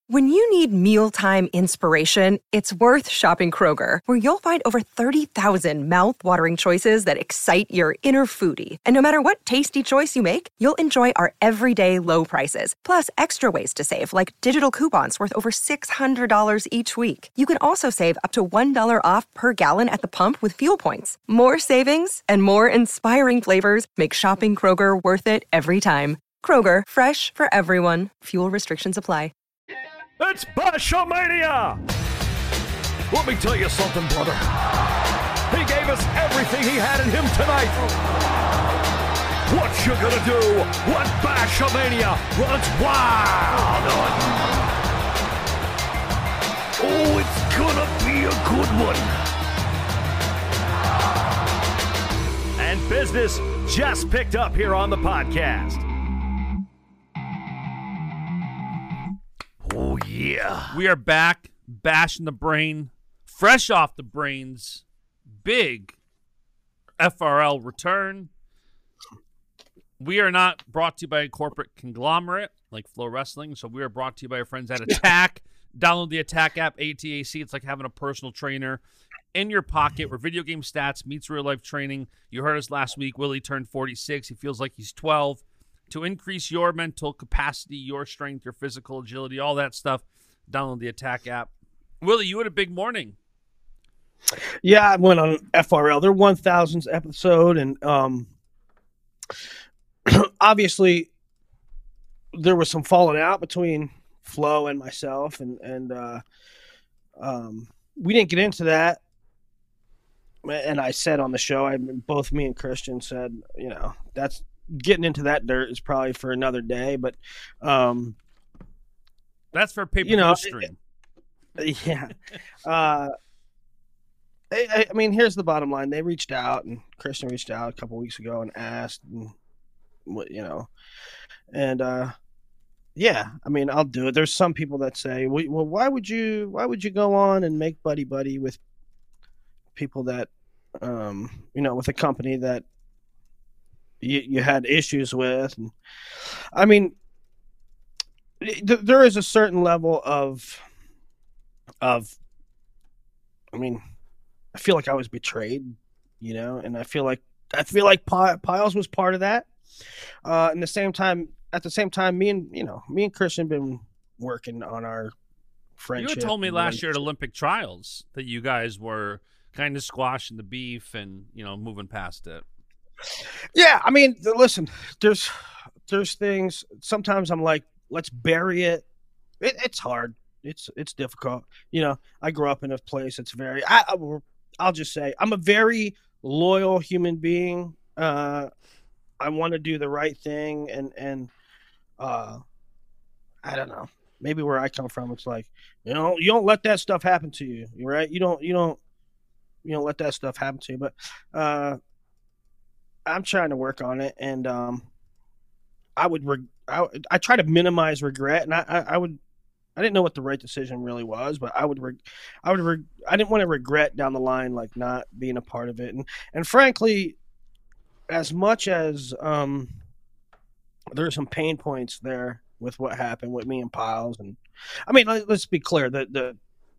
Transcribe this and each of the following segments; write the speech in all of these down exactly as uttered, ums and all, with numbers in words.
When you need mealtime inspiration, it's worth shopping Kroger, where you'll find over thirty thousand mouth-watering choices that excite your inner foodie. And no matter what tasty choice you make, you'll enjoy our everyday low prices, plus extra ways to save, like digital coupons worth over six hundred dollars each week. You can also save up to one dollar off per gallon at the pump with fuel points. More savings and more inspiring flavors make shopping Kroger worth it every time. Kroger, fresh for everyone. Fuel restrictions apply. It's Bashamania! Let me tell you something, brother. He gave us everything he had in him tonight. What you gonna do when Bashamania runs wild on you? Oh, it's gonna be a good one. And business just picked up here on the podcast. Oh, yeah. We are back, bashing the brain, fresh off the brains, big F R L return. We are not brought to you by a corporate conglomerate like Flow Wrestling, so we are brought to you by our friends at Attack. Download the Attack app, A T A C. It's like having a personal trainer in your pocket where video game stats meets real-life training. You heard us last week. Willie turned forty-six. He feels like he's twelve. To increase your mental capacity, your strength, your physical agility, all that stuff, download the Attack app. Willie, you had a big morning. Yeah, I went on F R L, their one thousandth episode, and um, obviously there was some falling out between Flo and myself, and and uh, um, we didn't get into that. And I said on the show, I both me and Christian said, you know, that's. Getting into that dirt is probably for another day, but um, that's for paper you know, stream. Yeah. uh, I, I mean, here's the bottom line. They reached out, and Christian reached out a couple weeks ago and asked, and what you know, and uh, yeah, I mean, I'll do it. There's some people that say, well, well, why would you, why would you go on and make buddy buddy with people that, um, you know, with a company that You, you had issues with, and I mean, th- there is a certain level of, of, I mean, I feel like I was betrayed, you know, and I feel like I feel like Piles was part of that. Uh, and the same time, at the same time, me and you know, me and Christian been working on our friendship. You had told me last year at Olympic Trials that you guys were kind of squashing the beef and you know moving past it. Yeah, I mean, listen, there's there's things. Sometimes I'm like, let's bury it. it it's hard. It's it's difficult. You know, I grew up in a place that's very. I, I I'll just say I'm a very loyal human being. Uh, I want to do the right thing, and and uh, I don't know. Maybe where I come from, it's like you know, you don't let that stuff happen to you, right? You don't you don't you don't let that stuff happen to you. But uh, I'm trying to work on it, and um, I would reg- I, I try to minimize regret, and I, I, I would I didn't know what the right decision really was, but I would reg- I would reg- I didn't want to regret down the line like not being a part of it, and and frankly, as much as um, there's some pain points there with what happened with me and Piles, and I mean let, let's be clear that the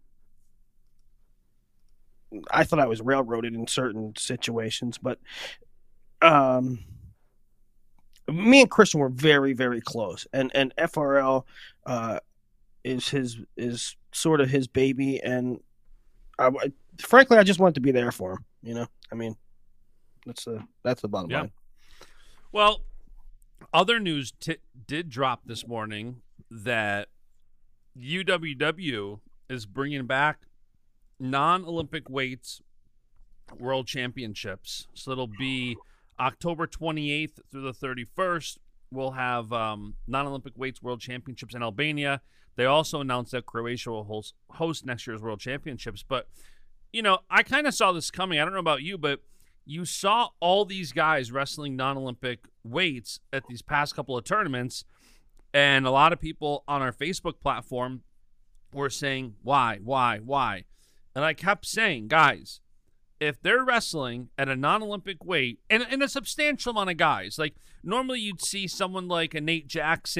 I thought I was railroaded in certain situations, but. Um, me and Christian were very, very close, and and F R L uh, is his is sort of his baby, and I, I, frankly, I just wanted to be there for him. You know, I mean, that's the that's the bottom yeah. line. Well, other news t- did drop this morning that U W W is bringing back non-Olympic weights world championships, so it'll be October twenty-eighth through the thirty-first, we'll have um, non-Olympic weights world championships in Albania. They also announced that Croatia will host, host next year's world championships. But, you know, I kind of saw this coming. I don't know about you, but you saw all these guys wrestling non-Olympic weights at these past couple of tournaments, and a lot of people on our Facebook platform were saying, why, why, why? And I kept saying, guys, if they're wrestling at a non-Olympic weight, and, and a substantial amount of guys, like normally you'd see someone like a Nate Jackson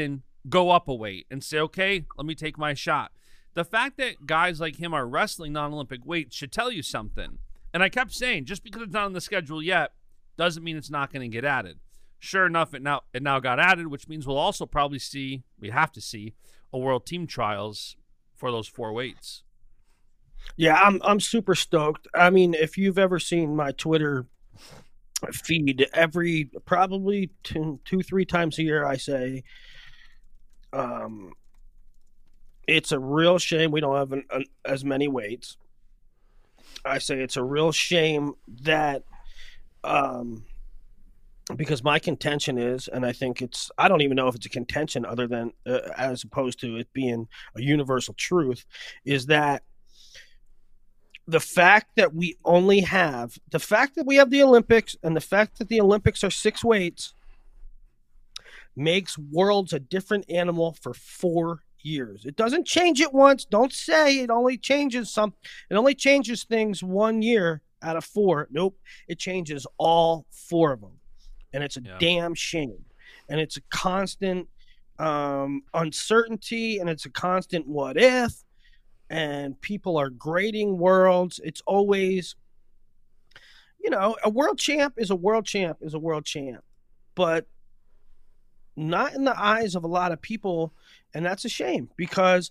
go up a weight and say, okay, let me take my shot. The fact that guys like him are wrestling non-Olympic weights should tell you something. And I kept saying, just because it's not on the schedule yet doesn't mean it's not going to get added. Sure enough, it now it now got added, which means we'll also probably see, we have to see, a World Team Trials for those four weights. Yeah, I'm I'm super stoked. I mean, if you've ever seen my Twitter feed, every probably two, two three times a year, I say, um, it's a real shame we don't have an, an, as many weights. I say it's a real shame that, um, because my contention is, and I think it's, I don't even know if it's a contention other than, uh, as opposed to it being a universal truth, is that the fact that we only have, the fact that we have the Olympics and the fact that the Olympics are six weights makes Worlds a different animal for four years. It doesn't change it once. Don't say it only changes some, it only changes things one year out of four. Nope. It changes all four of them. And it's a yeah. damn shame. And it's a constant um, uncertainty, and it's a constant what if. And people are grading worlds. It's always, you know, a world champ is a world champ is a world champ. But not in the eyes of a lot of people. And that's a shame, because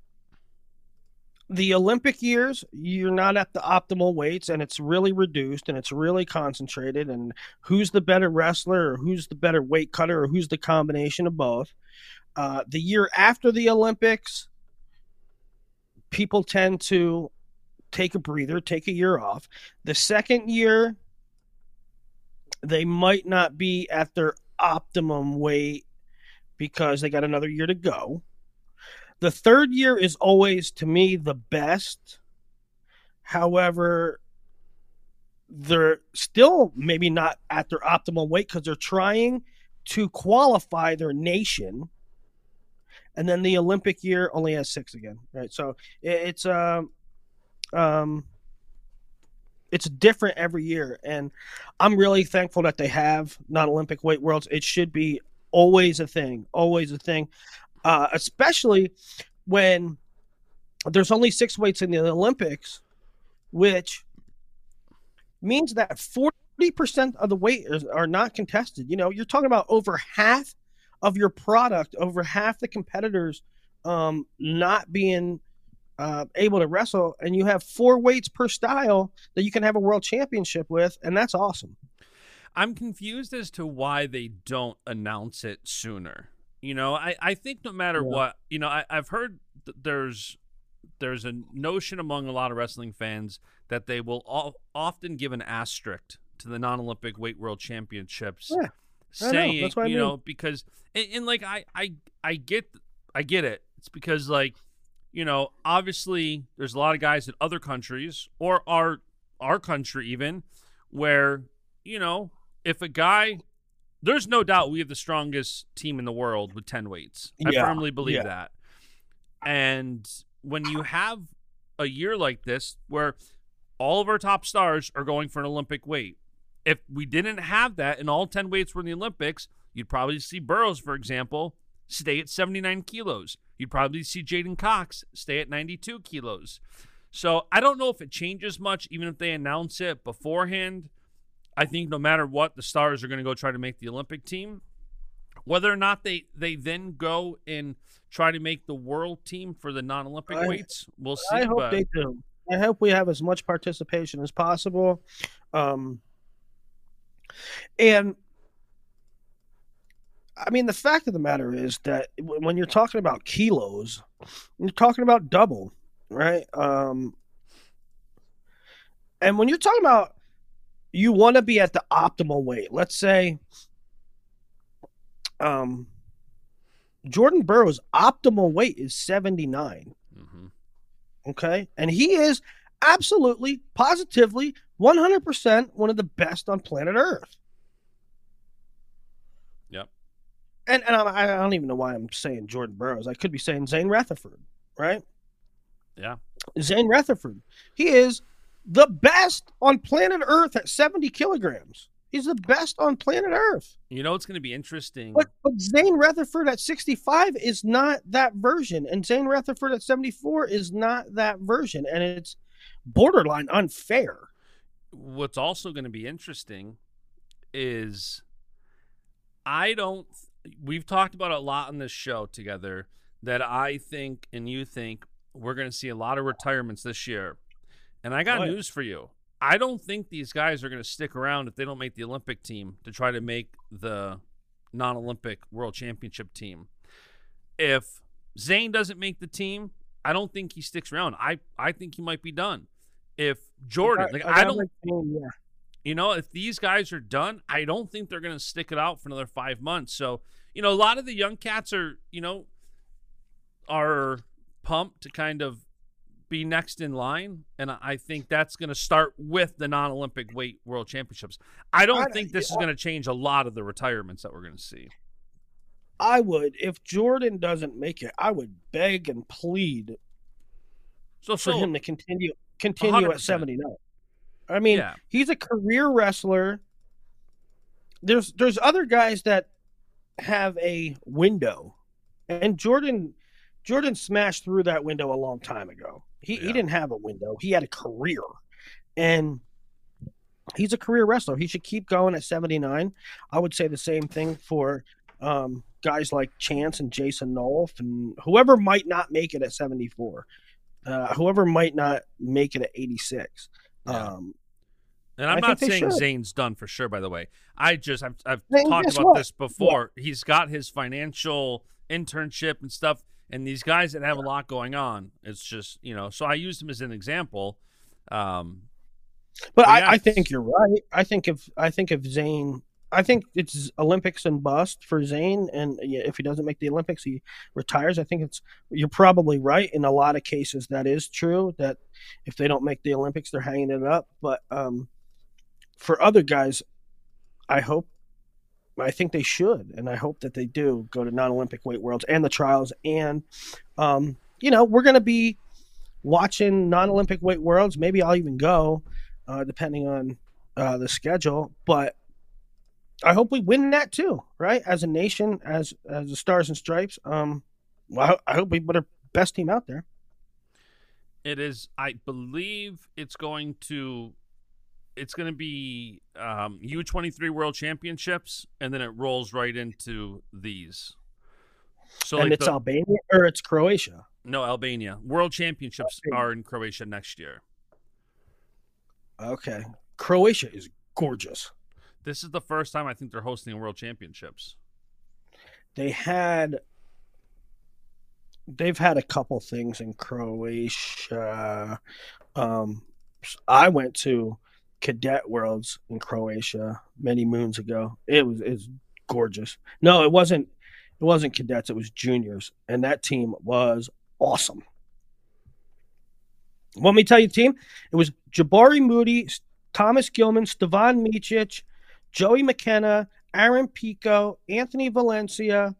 the Olympic years, you're not at the optimal weights, and it's really reduced and it's really concentrated, and who's the better wrestler or who's the better weight cutter or who's the combination of both. Uh, the year after the Olympics, people tend to take a breather, take a year off. The second year, they might not be at their optimum weight because they got another year to go. The third year is always, to me, the best. However, they're still maybe not at their optimal weight because they're trying to qualify their nation. And then the Olympic year only has six again, right? So it's um, um, it's different every year, and I'm really thankful that they have non-Olympic weight worlds. It should be always a thing, always a thing. Uh, especially when there's only six weights in the Olympics, which means that forty percent of the weight is, are not contested. You know, you're talking about over half of your product, over half the competitors um, not being uh, able to wrestle, and you have four weights per style that you can have a world championship with, and that's awesome. I'm confused as to why they don't announce it sooner. You know, I, I think no matter yeah. what, you know, I, I've heard th- there's there's a notion among a lot of wrestling fans that they will all, often give an asterisk to the non-Olympic weight world championships, yeah, saying, know. That's what I you mean. know, because and, and like I, I I get I get it. It's because, like, you know, obviously there's a lot of guys in other countries or our our country even where, you know, if a guy. There's no doubt we have the strongest team in the world with ten weights. I yeah, firmly believe yeah. that. And when you have a year like this where all of our top stars are going for an Olympic weight, if we didn't have that and all ten weights were in the Olympics, you'd probably see Burroughs, for example, stay at seventy-nine kilos. You'd probably see Jaden Cox stay at ninety-two kilos. So I don't know if it changes much, even if they announce it beforehand. I think no matter what, the stars are going to go try to make the Olympic team. Whether or not they, they then go and try to make the world team for the non-Olympic I, weights, we'll see. I hope but... they do. I hope we have as much participation as possible. Um, and, I mean, the fact of the matter is that when you're talking about kilos, you're talking about double, right? Um, and when you're talking about you want to be at the optimal weight. Let's say um, Jordan Burroughs' optimal weight is seventy-nine. Mm-hmm. Okay? And he is absolutely, positively, one hundred percent one of the best on planet Earth. Yep. And, and I, I don't even know why I'm saying Jordan Burroughs. I could be saying Zane Rutherford, right? Yeah. Zane Rutherford. He is the best on planet Earth at seventy kilograms. He's the best on planet Earth. You know what's going to be interesting? But, but Zane Rutherford at sixty-five is not that version, and Zane Rutherford at seventy-four is not that version, and it's borderline unfair. What's also going to be interesting is I don't – we've talked about it a lot on this show together that I think and you think we're going to see a lot of retirements this year. And I got What? news for you. I don't think these guys are going to stick around if they don't make the Olympic team to try to make the non-Olympic World Championship team. If Zane doesn't make the team, I don't think he sticks around. I, I think he might be done. If Jordan, I, like I, I don't, like Zane, yeah. you know, if these guys are done, I don't think they're going to stick it out for another five months. So, you know, a lot of the young cats are, you know, are pumped to kind of be next in line, and I think that's going to start with the non-Olympic weight World Championships. I don't I- think this is going to change a lot of the retirements that we're going to see. I would, if Jordan doesn't make it, I would beg and plead So, for so him to continue continue one hundred at percent. seventy-nine. I mean, Yeah. he's a career wrestler. There's there's other guys that have a window, and Jordan Jordan smashed through that window a long time ago. He he Yeah. didn't have a window. He had a career, and he's a career wrestler. He should keep going at seventy-nine. I would say the same thing for um, guys like Chance and Jason Nolf and whoever might not make it at seventy-four. Uh, whoever might not make it at eighty-six. Yeah. Um, And I'm I not think they saying should. Zane's done for sure, by the way. I just, I've, I've Then talked guess about what? this before. He's got his financial internship and stuff, and these guys that have a lot going on, it's just, you know, so I used him as an example. Um, But But I, yeah, I it's- think you're right. I think if I think if Zane, I think it's Olympics and bust for Zane, and if he doesn't make the Olympics, he retires. I think it's you're probably right in a lot of cases. That is true. That if they don't make the Olympics, they're hanging it up. But um, for other guys, I hope, I think they should, and I hope that they do go to non-Olympic weight worlds and the trials. And um, you know, we're going to be watching non-Olympic weight worlds. Maybe I'll even go. Uh, depending on uh, the schedule, but I hope we win that too, right? As a nation, as as the Stars and Stripes, um, well, I, I hope we put our best team out there. It is, I believe it's going to, it's going to be um, U twenty-three World Championships, and then it rolls right into these. So And like it's the- Albania or it's Croatia. no, Albania. World Championships Albania. are in Croatia next year. Okay, Croatia is gorgeous. This is the first time I think they're hosting World Championships. They had, they've had a couple things in Croatia. Um, I went to Cadet Worlds in Croatia many moons ago. It was is gorgeous. No, it wasn't. It wasn't cadets. It was juniors, and that team was awesome. Want me to tell you the team? It was Jabari Moody, Thomas Gilman, Stevan Micic, Joey McKenna, Aaron Pico, Anthony Valencia,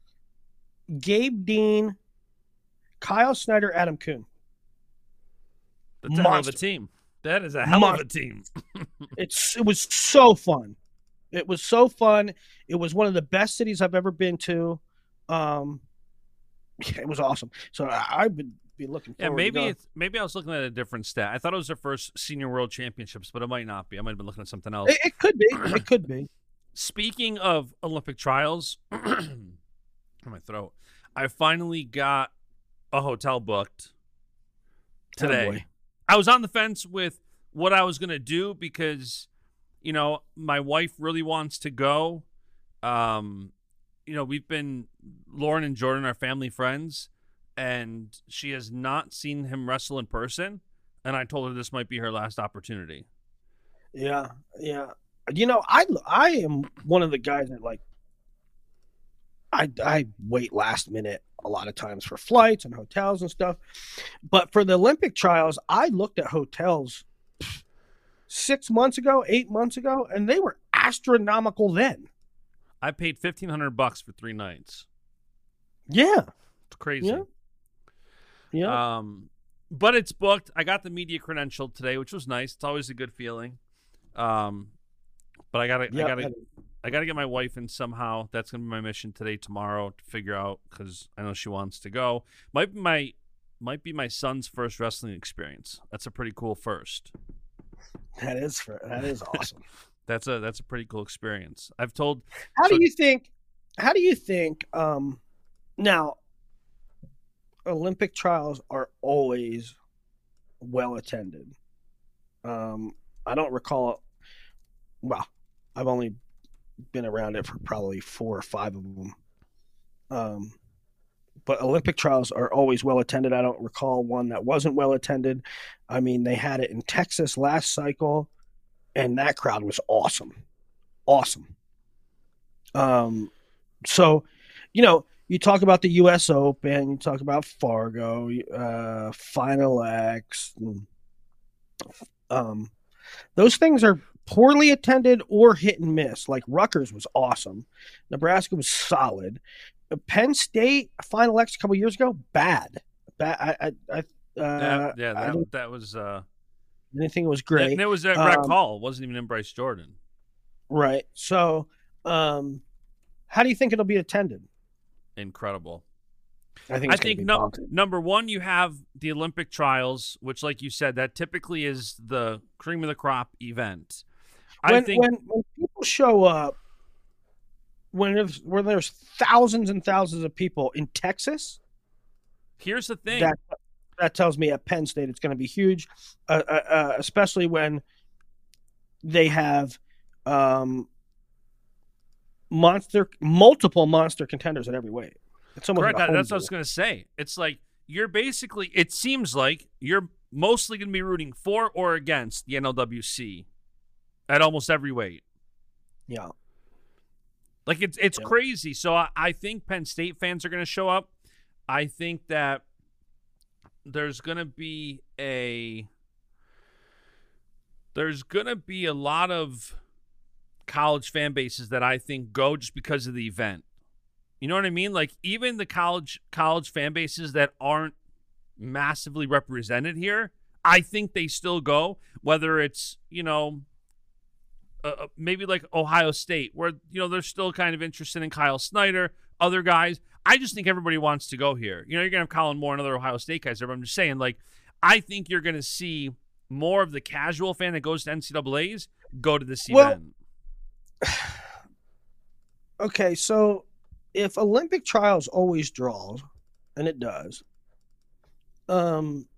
Gabe Dean, Kyle Snyder, Adam Kuhn. That's a hell of a Monster. team. That is a hell of a Monster. team. It's it was so fun. It was so fun. It was one of the best cities I've ever been to. Um, yeah, it was awesome. So I, I would be looking forward. Yeah, maybe to going. it's maybe I was looking at a different stat. I thought it was their first senior world championships, but it might not be. I might have been looking at something else. It, it could be. It could be. Speaking of Olympic trials, in my throat, I finally got a hotel booked Oh, today. boy. I was on the fence with what I was going to do because, you know, my wife really wants to go. Um, you know, we've been, Lauren and Jordan are family friends, and she has not seen him wrestle in person. And I told her this might be her last opportunity. Yeah, yeah. You know, I I am one of the guys that like. I I wait last minute a lot of times for flights and hotels and stuff, but for the Olympic trials, I looked at hotels six months ago, eight months ago, and they were astronomical then. I paid fifteen hundred bucks for three nights. Yeah, It's crazy. Yeah. yeah. Um, but it's booked. I got the media credential today, which was nice. It's always a good feeling. Um, But I gotta, Yep. I gotta, I gotta get my wife in somehow. That's gonna be my mission today, tomorrow, to figure out because I know she wants to go. Might be my, might be my son's first wrestling experience. That's a pretty cool first. That is for, that is awesome. That's a that's a pretty cool experience. I've told. How so, do you think? How do you think? Um, now, Olympic trials are always well attended. Um, I don't recall. Well, I've only been around it for probably four or five of them. Um, but Olympic trials are always well attended. I don't recall one that wasn't well attended. I mean, they had it in Texas last cycle, and that crowd was awesome, awesome. Um, so, you know, you talk about the U S Open, you talk about Fargo, uh, Final X. Um, those things are poorly attended or hit and miss. Like Rutgers was awesome. Nebraska was solid. Penn State Final X a couple years ago, bad. Bad. I, I, I uh, yeah, yeah, I that, that was. Uh, I didn't think it was great. And it was at Rec Um, Hall. It wasn't even in Bryce Jordan. Right. So, um, how do you think it'll be attended? Incredible. I think. I It's gonna think be no, bonkers. number one, you have the Olympic trials, which, like you said, that typically is the cream of the crop event. I when, think when when people show up, when there's when there's thousands and thousands of people in Texas, here's the thing. that that tells me at Penn State it's going to be huge, uh, uh, uh, especially when they have um, monster multiple monster contenders at every weight. It's almost Correct. like a That's home what I was going to say. It's like you're basically. It seems like you're mostly going to be rooting for or against the N L W C at almost every weight. deal. Yeah. Like it's it's Yeah. crazy. So I, I think Penn State fans are going to show up. I think that there's going to be a there's going to be a lot of college fan bases that I think go just because of the event. You know what I mean? Like even the college college fan bases that aren't massively represented here, I think they still go, whether it's, you know, Uh, maybe like Ohio State, where, you know, they're still kind of interested in Kyle Snyder, other guys. I just think everybody wants to go here. You know, you're going to have Colin Moore and other Ohio State guys there, but I'm just saying, like, I think you're going to see more of the casual fan that goes to N C double A's go to this Well- event. Okay, so if Olympic trials always draws, and it does, um,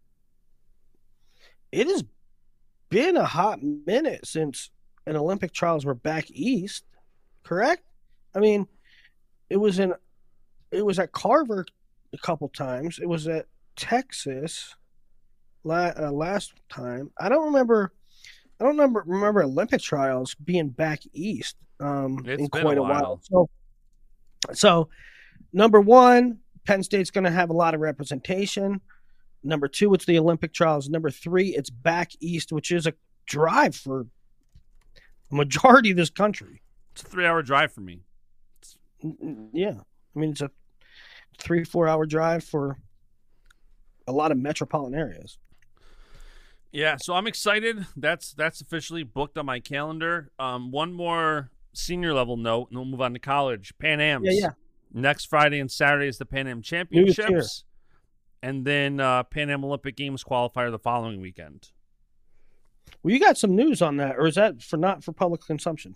it has been a hot minute since an Olympic trials were back east, correct? I mean, it was in, it was at Carver a couple times. It was at Texas la- uh, last time. I don't remember. I don't remember remember Olympic trials being back east um, It's in been quite a a while. while. So, so number one, Penn State's going to have a lot of representation. Number two, it's the Olympic trials. Number three, it's back east, which is a drive for a majority of this country. It's a three-hour drive for me. N- n- Yeah, I mean it's a three four hour drive for a lot of metropolitan areas. Yeah, so I'm excited. That's that's officially booked on my calendar. Um, one more senior level note, and we'll move on to college. Pan Ams. Yeah, yeah. Next Friday and Saturday is the Pan Am News Championships. And then uh, Pan Am Olympic Games qualifier the following weekend. Well, you got some news on that, or is that for not for public consumption?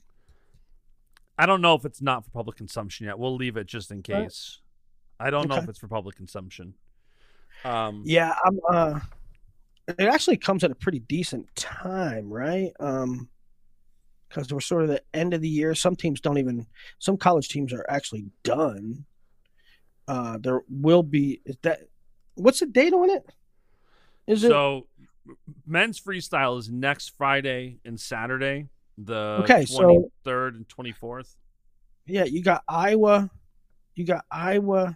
I don't know if it's not for public consumption yet. We'll leave it just in case. I don't know Okay. if it's for public consumption. Um, Yeah, I'm. Uh, it actually comes at a pretty decent time, right? Um, because we're sort of the end of the year. Some teams don't even. Some college teams are actually done. Uh, there will be. Is that what's the date on it? Is it so men's freestyle is next Friday and Saturday, the Okay, so- twenty-third and twenty-fourth. Yeah, you got Iowa, you got Iowa,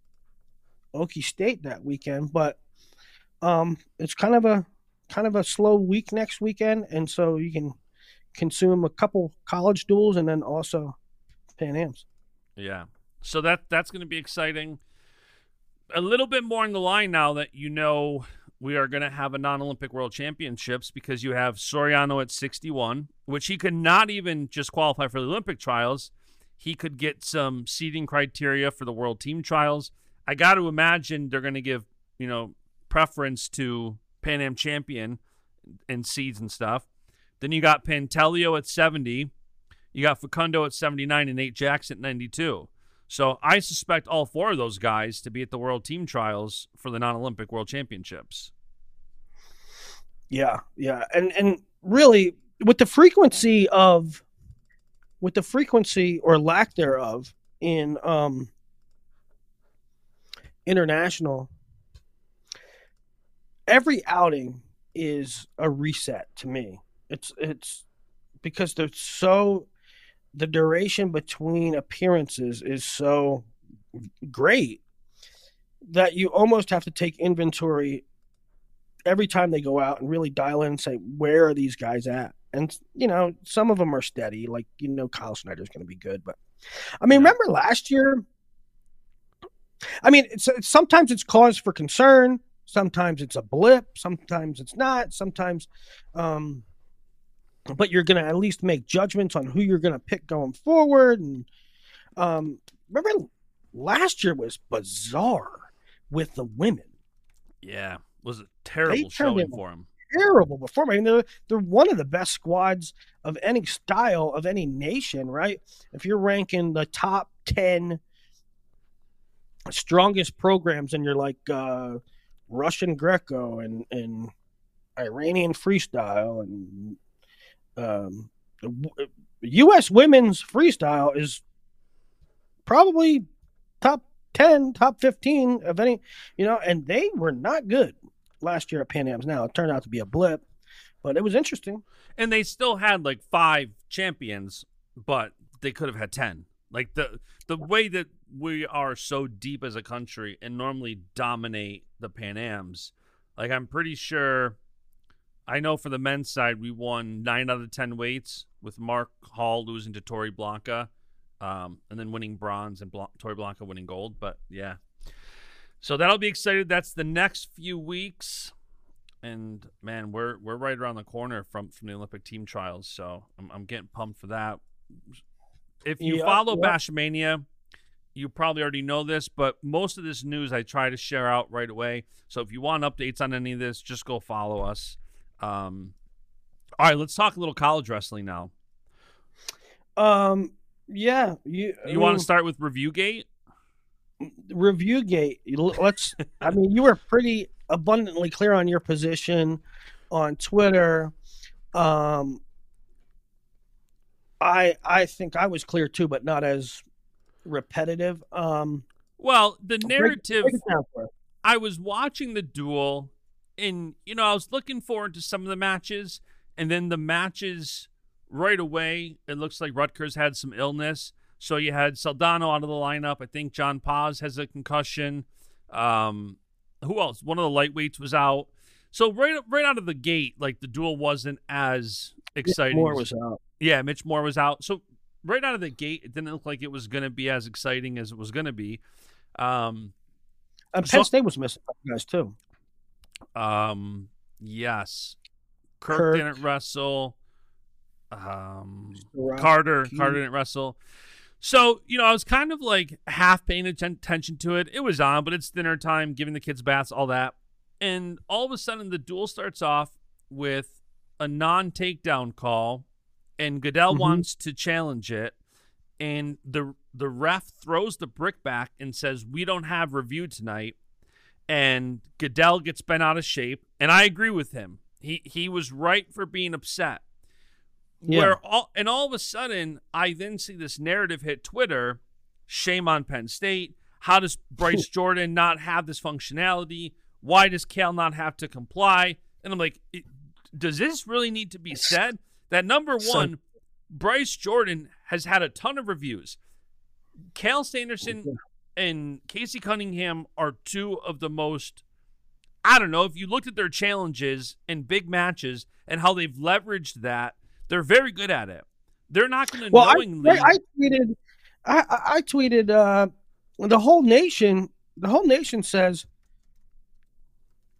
Okie State that weekend, but um, it's kind of a kind of a slow week next weekend, and so you can consume a couple college duels and then also Pan Ams. Yeah. So that that's going to be exciting. A little bit more in the line now that you know we are going to have a non-Olympic World Championships because you have Soriano at sixty-one, which he could not even just qualify for the Olympic trials. He could get some seeding criteria for the World Team Trials. I got to imagine they're going to give, you know, preference to Pan Am champion and seeds and stuff. Then you got Pantelio at seventy. You got Facundo at seventy-nine and Nate Jackson at ninety-two. So I suspect all four of those guys to be at the World Team Trials for the non-Olympic World Championships. Yeah, yeah. And and really, with the frequency of, with the frequency or lack thereof in um, international, every outing is a reset to me. It's it's because they're so, the duration between appearances is so great that you almost have to take inventory every time they go out and really dial in and say, where are these guys at? And, you know, some of them are steady, like, you know, Kyle Snyder's going to be good. But, I mean, remember last year? I mean, it's, it's sometimes it's cause for concern. Sometimes it's a blip. Sometimes it's not. Sometimes, um, but you're going to at least make judgments on who you're going to pick going forward. And um, remember, last year was bizarre with the women. Yeah, it was a terrible showing for them. Terrible performance. I mean, they're, they're one of the best squads of any style of any nation, right? If you're ranking the top ten strongest programs and you're like uh, Russian Greco and, and Iranian freestyle and um, U S women's freestyle is probably top ten, top fifteen of any, you know, and they were not good last year at Pan Am's. Now it turned out to be a blip, but it was interesting. And they still had like five champions, but they could have had ten. Like the the way that we are so deep as a country and normally dominate the Pan Am's, like I'm pretty sure, I know for the men's side we won nine out of ten weights with Mark Hall losing to Tori Blanca, um, and then winning bronze and Bl- Tori Blanca winning gold. But yeah. So that'll be exciting. That's the next few weeks, and man, we're we're right around the corner from, from the Olympic team trials. So I'm I'm getting pumped for that. If you yep, follow yep. Bashmania, you probably already know this, but most of this news I try to share out right away. So if you want updates on any of this, just go follow us. Um, all right, let's talk a little college wrestling now. Um, yeah, you you want to start with ReviewGate? ReviewGate. Let's. I mean, you were pretty abundantly clear on your position on Twitter. Um, I I think I was clear too, but not as repetitive. Um, well, the narrative. break it down for us. I was watching the duel, and you know, I was looking forward to some of the matches, and then the matches right away. It looks like Rutgers had some illness. So you had Saldano out of the lineup. I think John Paz has a concussion. Um, who else? One of the lightweights was out. So right right out of the gate, like the duel wasn't as exciting. Moore was out. Yeah, Mitch Moore was out. So right out of the gate, it didn't look like it was going to be as exciting as it was going to be. Um, and so, Penn State was missing guys too. Um, yes, Kirk, Kirk. didn't wrestle. Um, Rock, Carter Key. Carter didn't wrestle. So, you know, I was kind of like half paying atten- attention to it. It was on, but it's dinner time, giving the kids baths, all that. And all of a sudden, the duel starts off with a non-takedown call, and Goodell Mhm. wants to challenge it. And the the ref throws the brick back and says, "We don't have review tonight." And Goodell gets bent out of shape. And I agree with him. He he was right for being upset. Yeah. Where all and all of a sudden, I then see this narrative hit Twitter. Shame on Penn State. How does Bryce Jordan not have this functionality? Why does Cal not have to comply? And I'm like, it, does this really need to be said? That number one, Bryce Jordan has had a ton of reviews. Cal Sanderson and Casey Cunningham are two of the most, I don't know, if you looked at their challenges and big matches and how they've leveraged that, they're very good at it. They're not going to well, knowingly. I, I tweeted, I, I I tweeted, uh, the whole nation, the whole nation says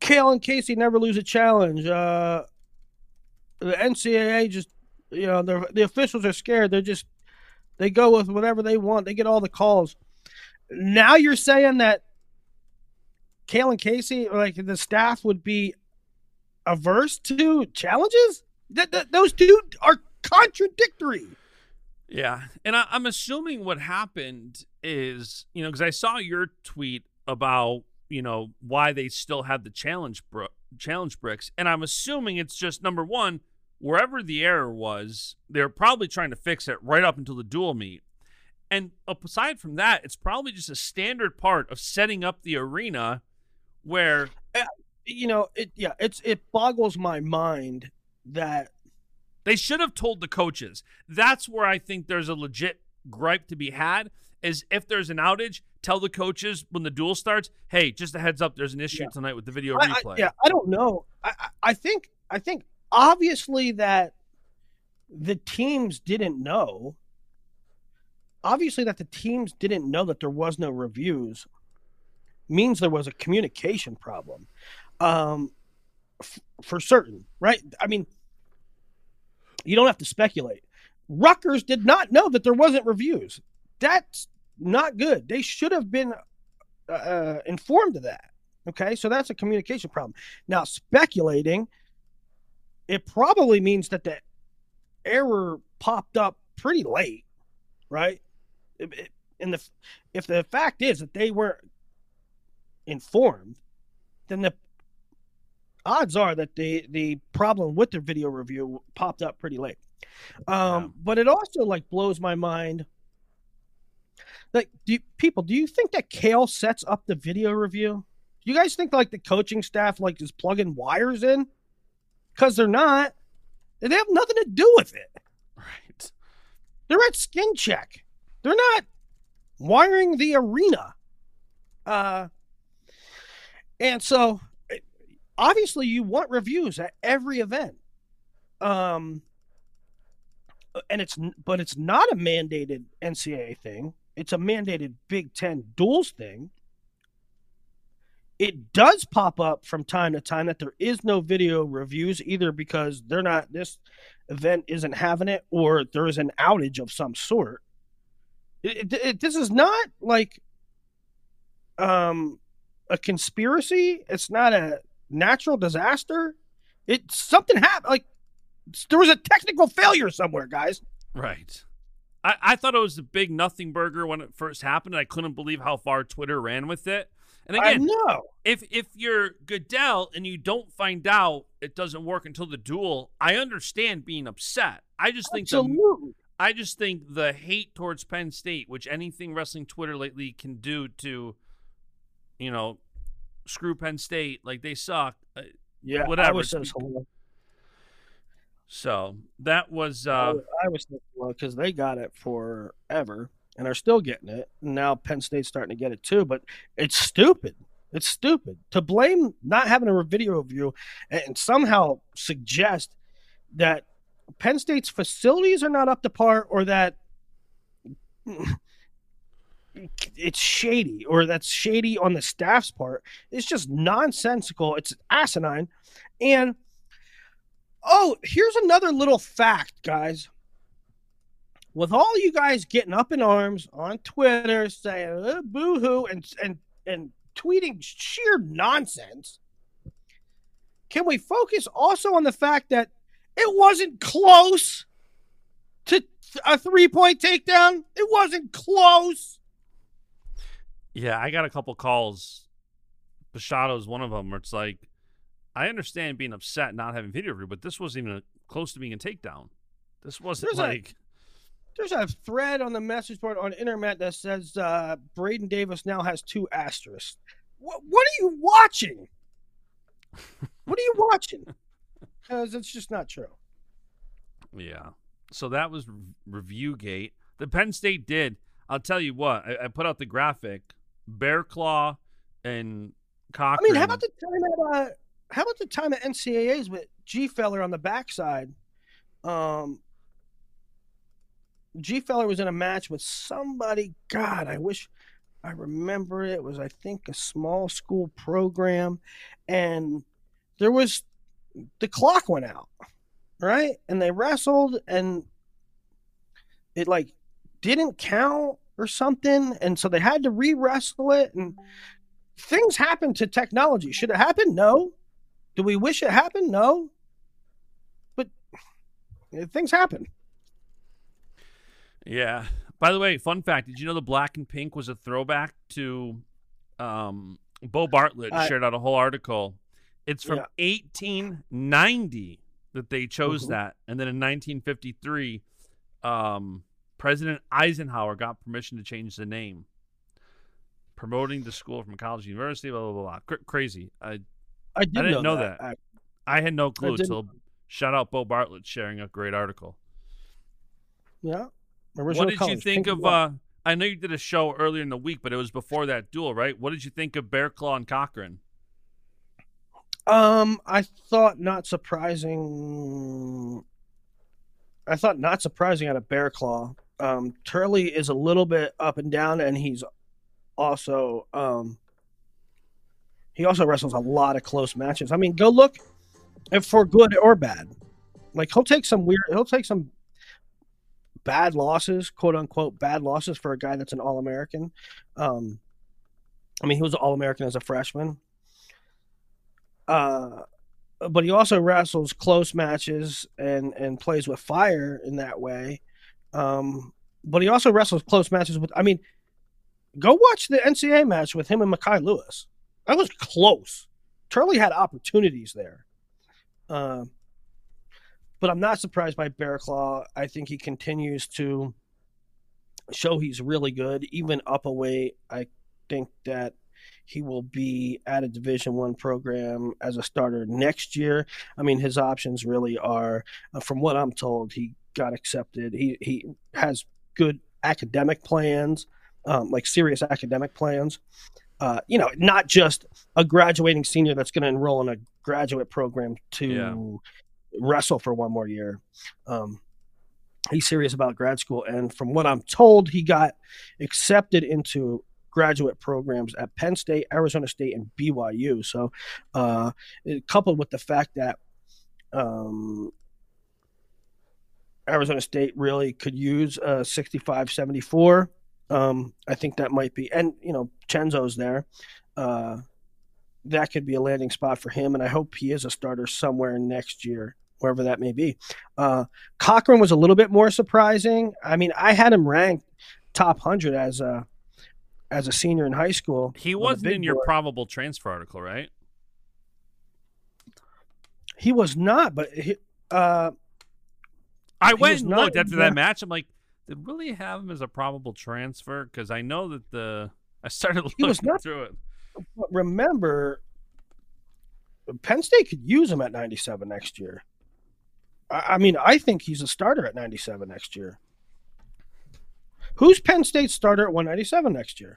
Kale and Casey never lose a challenge. Uh, the N C double A just, you know, the officials are scared. They're just, they go with whatever they want. They get all the calls. Now you're saying that Kale and Casey, like the staff, would be averse to challenges? Th- th- those two are contradictory. Yeah, and I, I'm assuming what happened is, you know, because I saw your tweet about, you know, why they still had the challenge bro- challenge bricks, and I'm assuming it's just, number one, wherever the error was, they're probably trying to fix it right up until the dual meet. And aside from that, it's probably just a standard part of setting up the arena where, uh, you know, it yeah, it's it boggles my mind that they should have told the coaches. That's where I think there's a legit gripe to be had, is if there's an outage, tell the coaches when the duel starts, hey, just a heads up, there's an issue yeah. tonight with the video I, replay. I, yeah, I don't know. I, I think I think obviously that the teams didn't know. Obviously that the teams didn't know that there was no reviews means there was a communication problem, um, f- for certain, right? I mean, you don't have to speculate. Rutgers did not know that there wasn't reviews. That's not good. They should have been uh, informed of that. Okay, so that's a communication problem. Now, speculating, it probably means that the error popped up pretty late, right? And the if the fact is that they weren't informed, then the odds are that the the problem with their video review popped up pretty late. Um, Yeah. But it also like blows my mind. Like, do you, people, do you think that Kale sets up the video review? Do you guys think like the coaching staff like is plugging wires in? Because they're not. They have nothing to do with it. Right. They're at skin check. They're not wiring the arena. Uh, and so, obviously, you want reviews at every event. Um, and it's but it's not a mandated N C double A thing. It's a mandated Big Ten duels thing. It does pop up from time to time that there is no video reviews, either because they're not, this event isn't having it, or there is an outage of some sort. It, it, it, this is not like um, a conspiracy. It's not a natural disaster. It's something happened. Like, there was a technical failure somewhere, guys. Right. I, I thought it was a big nothing burger when it first happened. And I couldn't believe how far Twitter ran with it. And again, I know. if if you're Goodell and you don't find out it doesn't work until the duel, I understand being upset. I just think the, Absolutely. I just think the hate towards Penn State, which anything wrestling Twitter lately can do to, you know, screw Penn State, like they suck. uh, Yeah, whatever. I was so slow. So that was uh, I was so slow because they got it forever and are still getting it. And now Penn State's starting to get it too. But it's stupid. It's stupid to blame not having a video review and somehow suggest that Penn State's facilities are not up to par, or that it's shady, or that's shady on the staff's part. It's just nonsensical. It's asinine. And, oh, here's another little fact, guys. With all you guys getting up in arms on Twitter saying uh, boo-hoo and, and, and tweeting sheer nonsense, can we focus also on the fact that it wasn't close to a three-point takedown? It wasn't close. yeah, I got a couple calls. Bashato's one of them, where it's like, I understand being upset not having video review, but this wasn't even close to being a takedown. This wasn't There's a- like. There's a thread on the message board on the internet that says uh, Braden Davis now has two asterisks. What, what are you watching? What are you watching? Because it's just not true. Yeah. So that was Review Gate. The Penn State did. I'll tell you what. I, I put out the graphic. Bear Claw and I Cochran. mean, how about the time at uh, how about the time at N C double A's with G Feller on the backside? Um, G Feller was in a match with somebody. God, I wish I remember it was, I think, a small school program, and there was the clock went out, right? And they wrestled, and it like didn't count or something, and so they had to re-wrestle it. And things happen to technology. Should it happen? No. Do we wish it happened? No. But things happen. Yeah. By the way, fun fact: did you know the black and pink was a throwback to um, Bo Bartlett I- shared out a whole article. It's from Yeah. eighteen ninety that they chose Mhm. that, and then in nineteen fifty-three, um, President Eisenhower got permission to change the name, promoting the school from college to university. Blah blah blah. blah. Cr- crazy. I I, did I didn't know that. that. I had no clue didn't- until shout out Bo Bartlett sharing a great article. Yeah. What Original did you colors, think pink and of? white. Uh, I know you did a show earlier in the week, but it was before that duel, right? What did you think of Bear Claw and Cochran? Um, I thought not surprising. I thought not surprising out of Bear Claw. Um, Turley is a little bit up and down, and he's also um, he also wrestles a lot of close matches. I mean, go look if for good or bad. Like he'll take some weird, he'll take some bad losses, quote unquote bad losses for a guy that's an All American. Um, I mean, he was an All American as a freshman. Uh, but he also wrestles close matches and and plays with fire in that way. Um, but he also wrestles close matches with. I mean, go watch the N C A A match with him and Makai Lewis. That was close. Turley had opportunities there. Uh, but I'm not surprised by Bear Claw. I think he continues to show he's really good, even up a weight. I think that he will be at a Division One program as a starter next year. I mean, his options really are, uh, from what I'm told, he got accepted. He he has good academic plans, um, like serious academic plans. Uh, you know, not just a graduating senior that's going to enroll in a graduate program to Yeah. wrestle for one more year. Um, he's serious about grad school, and from what I'm told, he got accepted into graduate programs at Penn State, Arizona State, and B Y U. So, uh, it- coupled with the fact that um, Arizona State really could use a sixty-five seventy-four, um, I think that might be, and you know, Chenzo's there. Uh, that could be a landing spot for him, and I hope he is a starter somewhere next year, wherever that may be. Uh, Cochran was a little bit more surprising. I mean, I had him ranked top one hundred as a as a senior in high school. He on the wasn't big in your board. probable transfer article, right? He was not, but he, uh, I He went was and not looked in after the- that match. I'm like, did Willie have him as a probable transfer? Because I know that the I started He looking was not- through it. but remember, Penn State could use him at ninety-seven next year. I, I mean, I think he's a starter at ninety-seven next year. Who's Penn State's starter at one ninety-seven next year?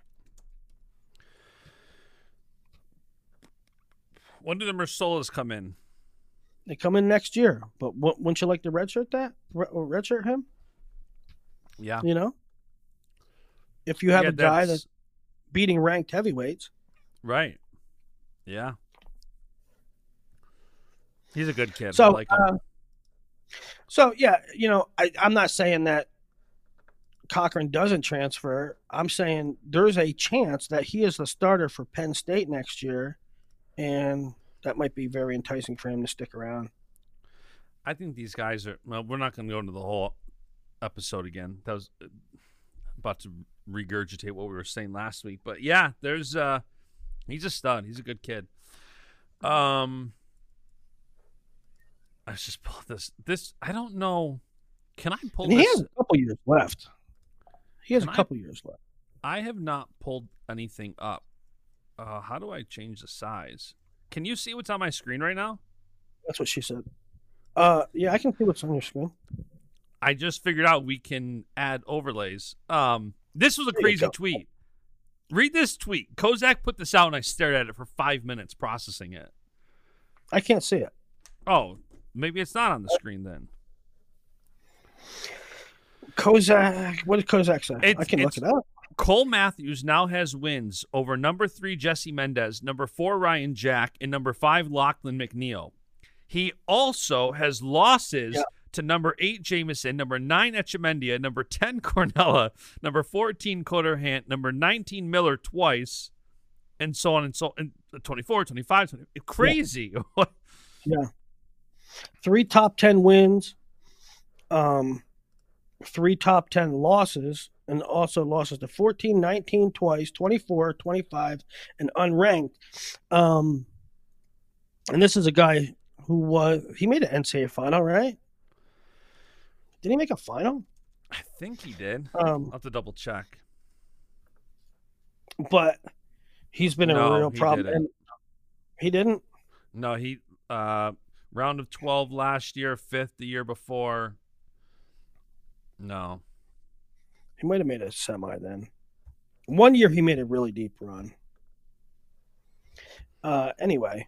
When did the Mersolas come in? They come in next year, but w- wouldn't you like to redshirt that? Re- redshirt him? Yeah, You know, if you have Yeah, a guy that's- that's beating ranked heavyweights. right. Yeah, he's a good kid. I So, like him. uh, so yeah, you know, I, I'm not saying that Cochran doesn't transfer. I'm saying there's a chance that he is the starter for Penn State next year, and that might be very enticing for him to stick around. I think these guys are. Well, we're not going to go into the whole episode again. That was uh, about to regurgitate what we were saying last week. But yeah, there's. uh He's a stud. He's a good kid. Um, I just pulled this. This I don't know. Can I pull And he has this? a couple years left. He has Can a I- couple years left. I have not pulled anything up. Uh, how do I change the size? Can you see what's on my screen right now? That's what she said. Uh, yeah, I can see what's on your screen. I just figured out we can add overlays. Um, this was a There you crazy go. tweet. Read this tweet. Kozak put this out, and I stared at it for five minutes processing it. I can't see it. Oh, maybe it's not on the screen then. Kozak. What did Kozak say? It's- I can it's- look it up. Cole Matthews now has wins over number three Jesse Mendez, number four Ryan Jack, and number five Lachlan McNeil. He also has losses yeah. to number eight Jameson, number nine Echemendia, number ten Cornella, number fourteen Coder Hant, number nineteen Miller twice, and so on and so on. twenty-four, twenty-five, twenty, crazy. Yeah. yeah. Three top ten wins, um, three top ten losses, and also losses to fourteen, nineteen twice, twenty-four, twenty-five, and unranked. Um, and this is a guy who was, he made an N C A A final, right? Did he make a final? I think he did. Um, I'll have to double check. But he's been no, a real he problem. Didn't. And he didn't? No, he, uh, round of twelve last year, fifth the year before. No. He might have made a semi then. One year he made a really deep run. Uh, anyway.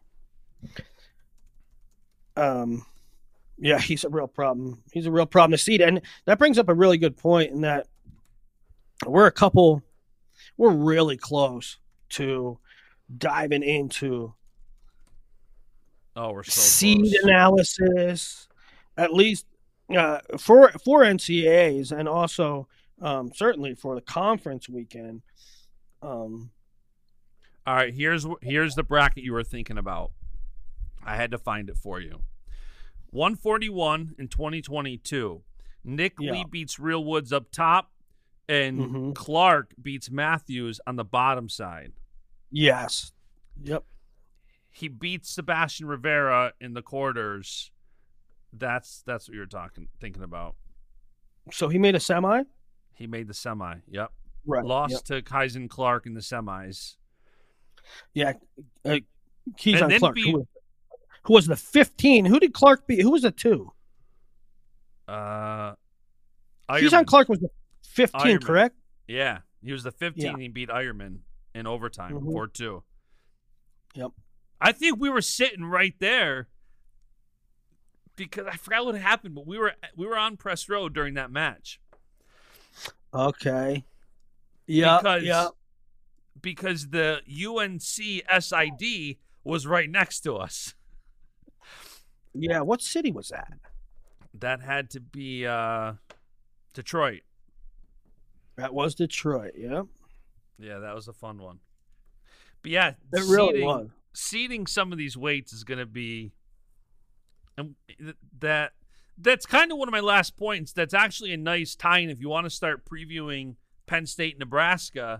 Um, yeah, he's a real problem. He's a real problem to seed. And that brings up a really good point in that we're a couple, we're really close to diving into oh, we're so seed close. analysis, at least uh, for, for N C A As and also um, certainly for the conference weekend. Um, All right, here's here's the bracket you were thinking about. I had to find it for you. one forty-one in twenty twenty-two. Nick Yeah. Lee beats Real Woods up top, and Mhm. Clark beats Matthews on the bottom side. yes. Yep. He beats Sebastian Rivera in the quarters. That's that's what you're talking thinking about. So he made a semi? He made the semi. Yep. Right. Lost Yep. to Kaizen Clark in the semis. Yeah. Uh, Keys And on then Clark. beat- Who was, who was the fifteen? Who did Clark beat? Who was the two? Uh, Keys on Ironman. Clark was the fifteen, Ironman. correct? Yeah, he was the fifteen. Yeah. And he beat Ironman in overtime, Mhm. four two. Yep. I think we were sitting right there because I forgot what happened, but we were we were on Press Road during that match. Okay. Yeah. because, yeah. because the U N C S I D was right next to us. Yeah. What city was that? That had to be uh, Detroit. That was Detroit. Yeah. Yeah, that was a fun one. But yeah, It really seeding, was. seeding some of these weights is going to be, and that that's kind of one of my last points. That's actually a nice tie-in if you want to start previewing Penn State, Nebraska,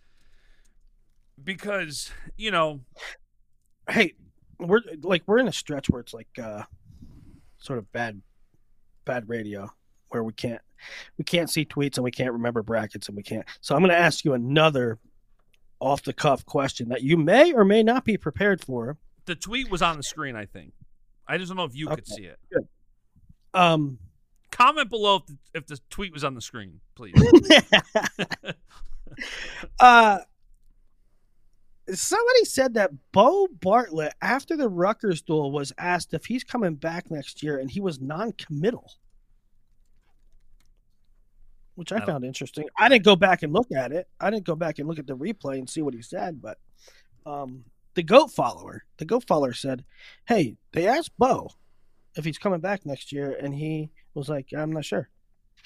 because you know, Hey, we're like we're in a stretch where it's like uh, sort of bad, bad radio where we can't we can't see tweets and we can't remember brackets and we can't. So I'm going to ask you another off the cuff question that you may or may not be prepared for. the tweet was on the screen. I think. I just don't know if you could Okay, see it. good. Um. Comment below if the, if the tweet was on the screen, please. uh. Somebody said that Bo Bartlett, after the Rutgers duel, was asked if he's coming back next year, and he was non-committal, which I, I found interesting. I didn't go back and look at it. I didn't go back and look at the replay and see what he said, but um, the GOAT follower, the GOAT follower said, hey, they asked Bo if he's coming back next year, and he was like, I'm not sure.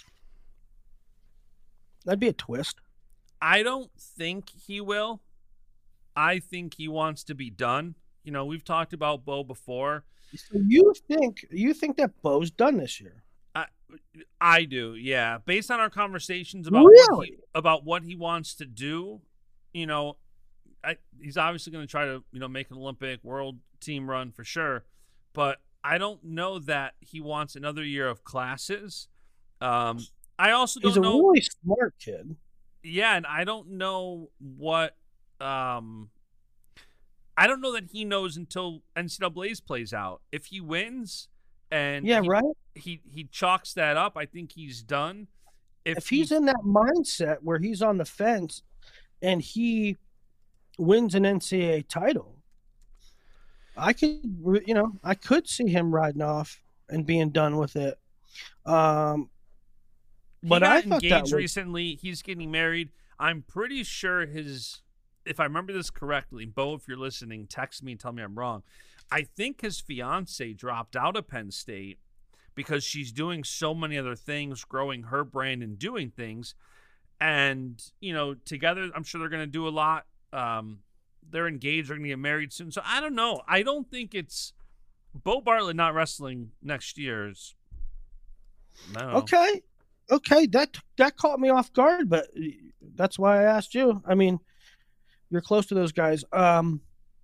That'd be a twist. I don't think he will. I think he wants to be done. You know, we've talked about Bo before. So you think you think that Bo's done this year? I, I do, yeah. Based on our conversations about what Really? he, about what he wants to do, you know, I, he's obviously going to try to you know make an Olympic world team run for sure. But I don't know that he wants another year of classes. Um, I also don't He's a know. really smart kid. Yeah, and I don't know what. Um, I don't know that he knows until N C double A's plays out. If he wins, and Yeah, he, right. he he chalks that up, I think he's done. If, If he's in that mindset where he's on the fence and he wins an N C A A title, I could, you know, I could see him riding off and being done with it. Um, he but got I thought engaged that was, recently, he's getting married. I'm pretty sure his, if I remember this correctly, Bo, if you're listening, text me and tell me I'm wrong. I think his fiance dropped out of Penn State because she's doing so many other things, growing her brand and doing things. And, you know, together, I'm sure they're going to do a lot. Um, they're engaged. They're going to get married soon. So I don't know. I don't think it's Bo Bartlett not wrestling next year's. No. Okay. Okay. That, that caught me off guard, but that's why I asked you. I mean, you're close to those guys. Um,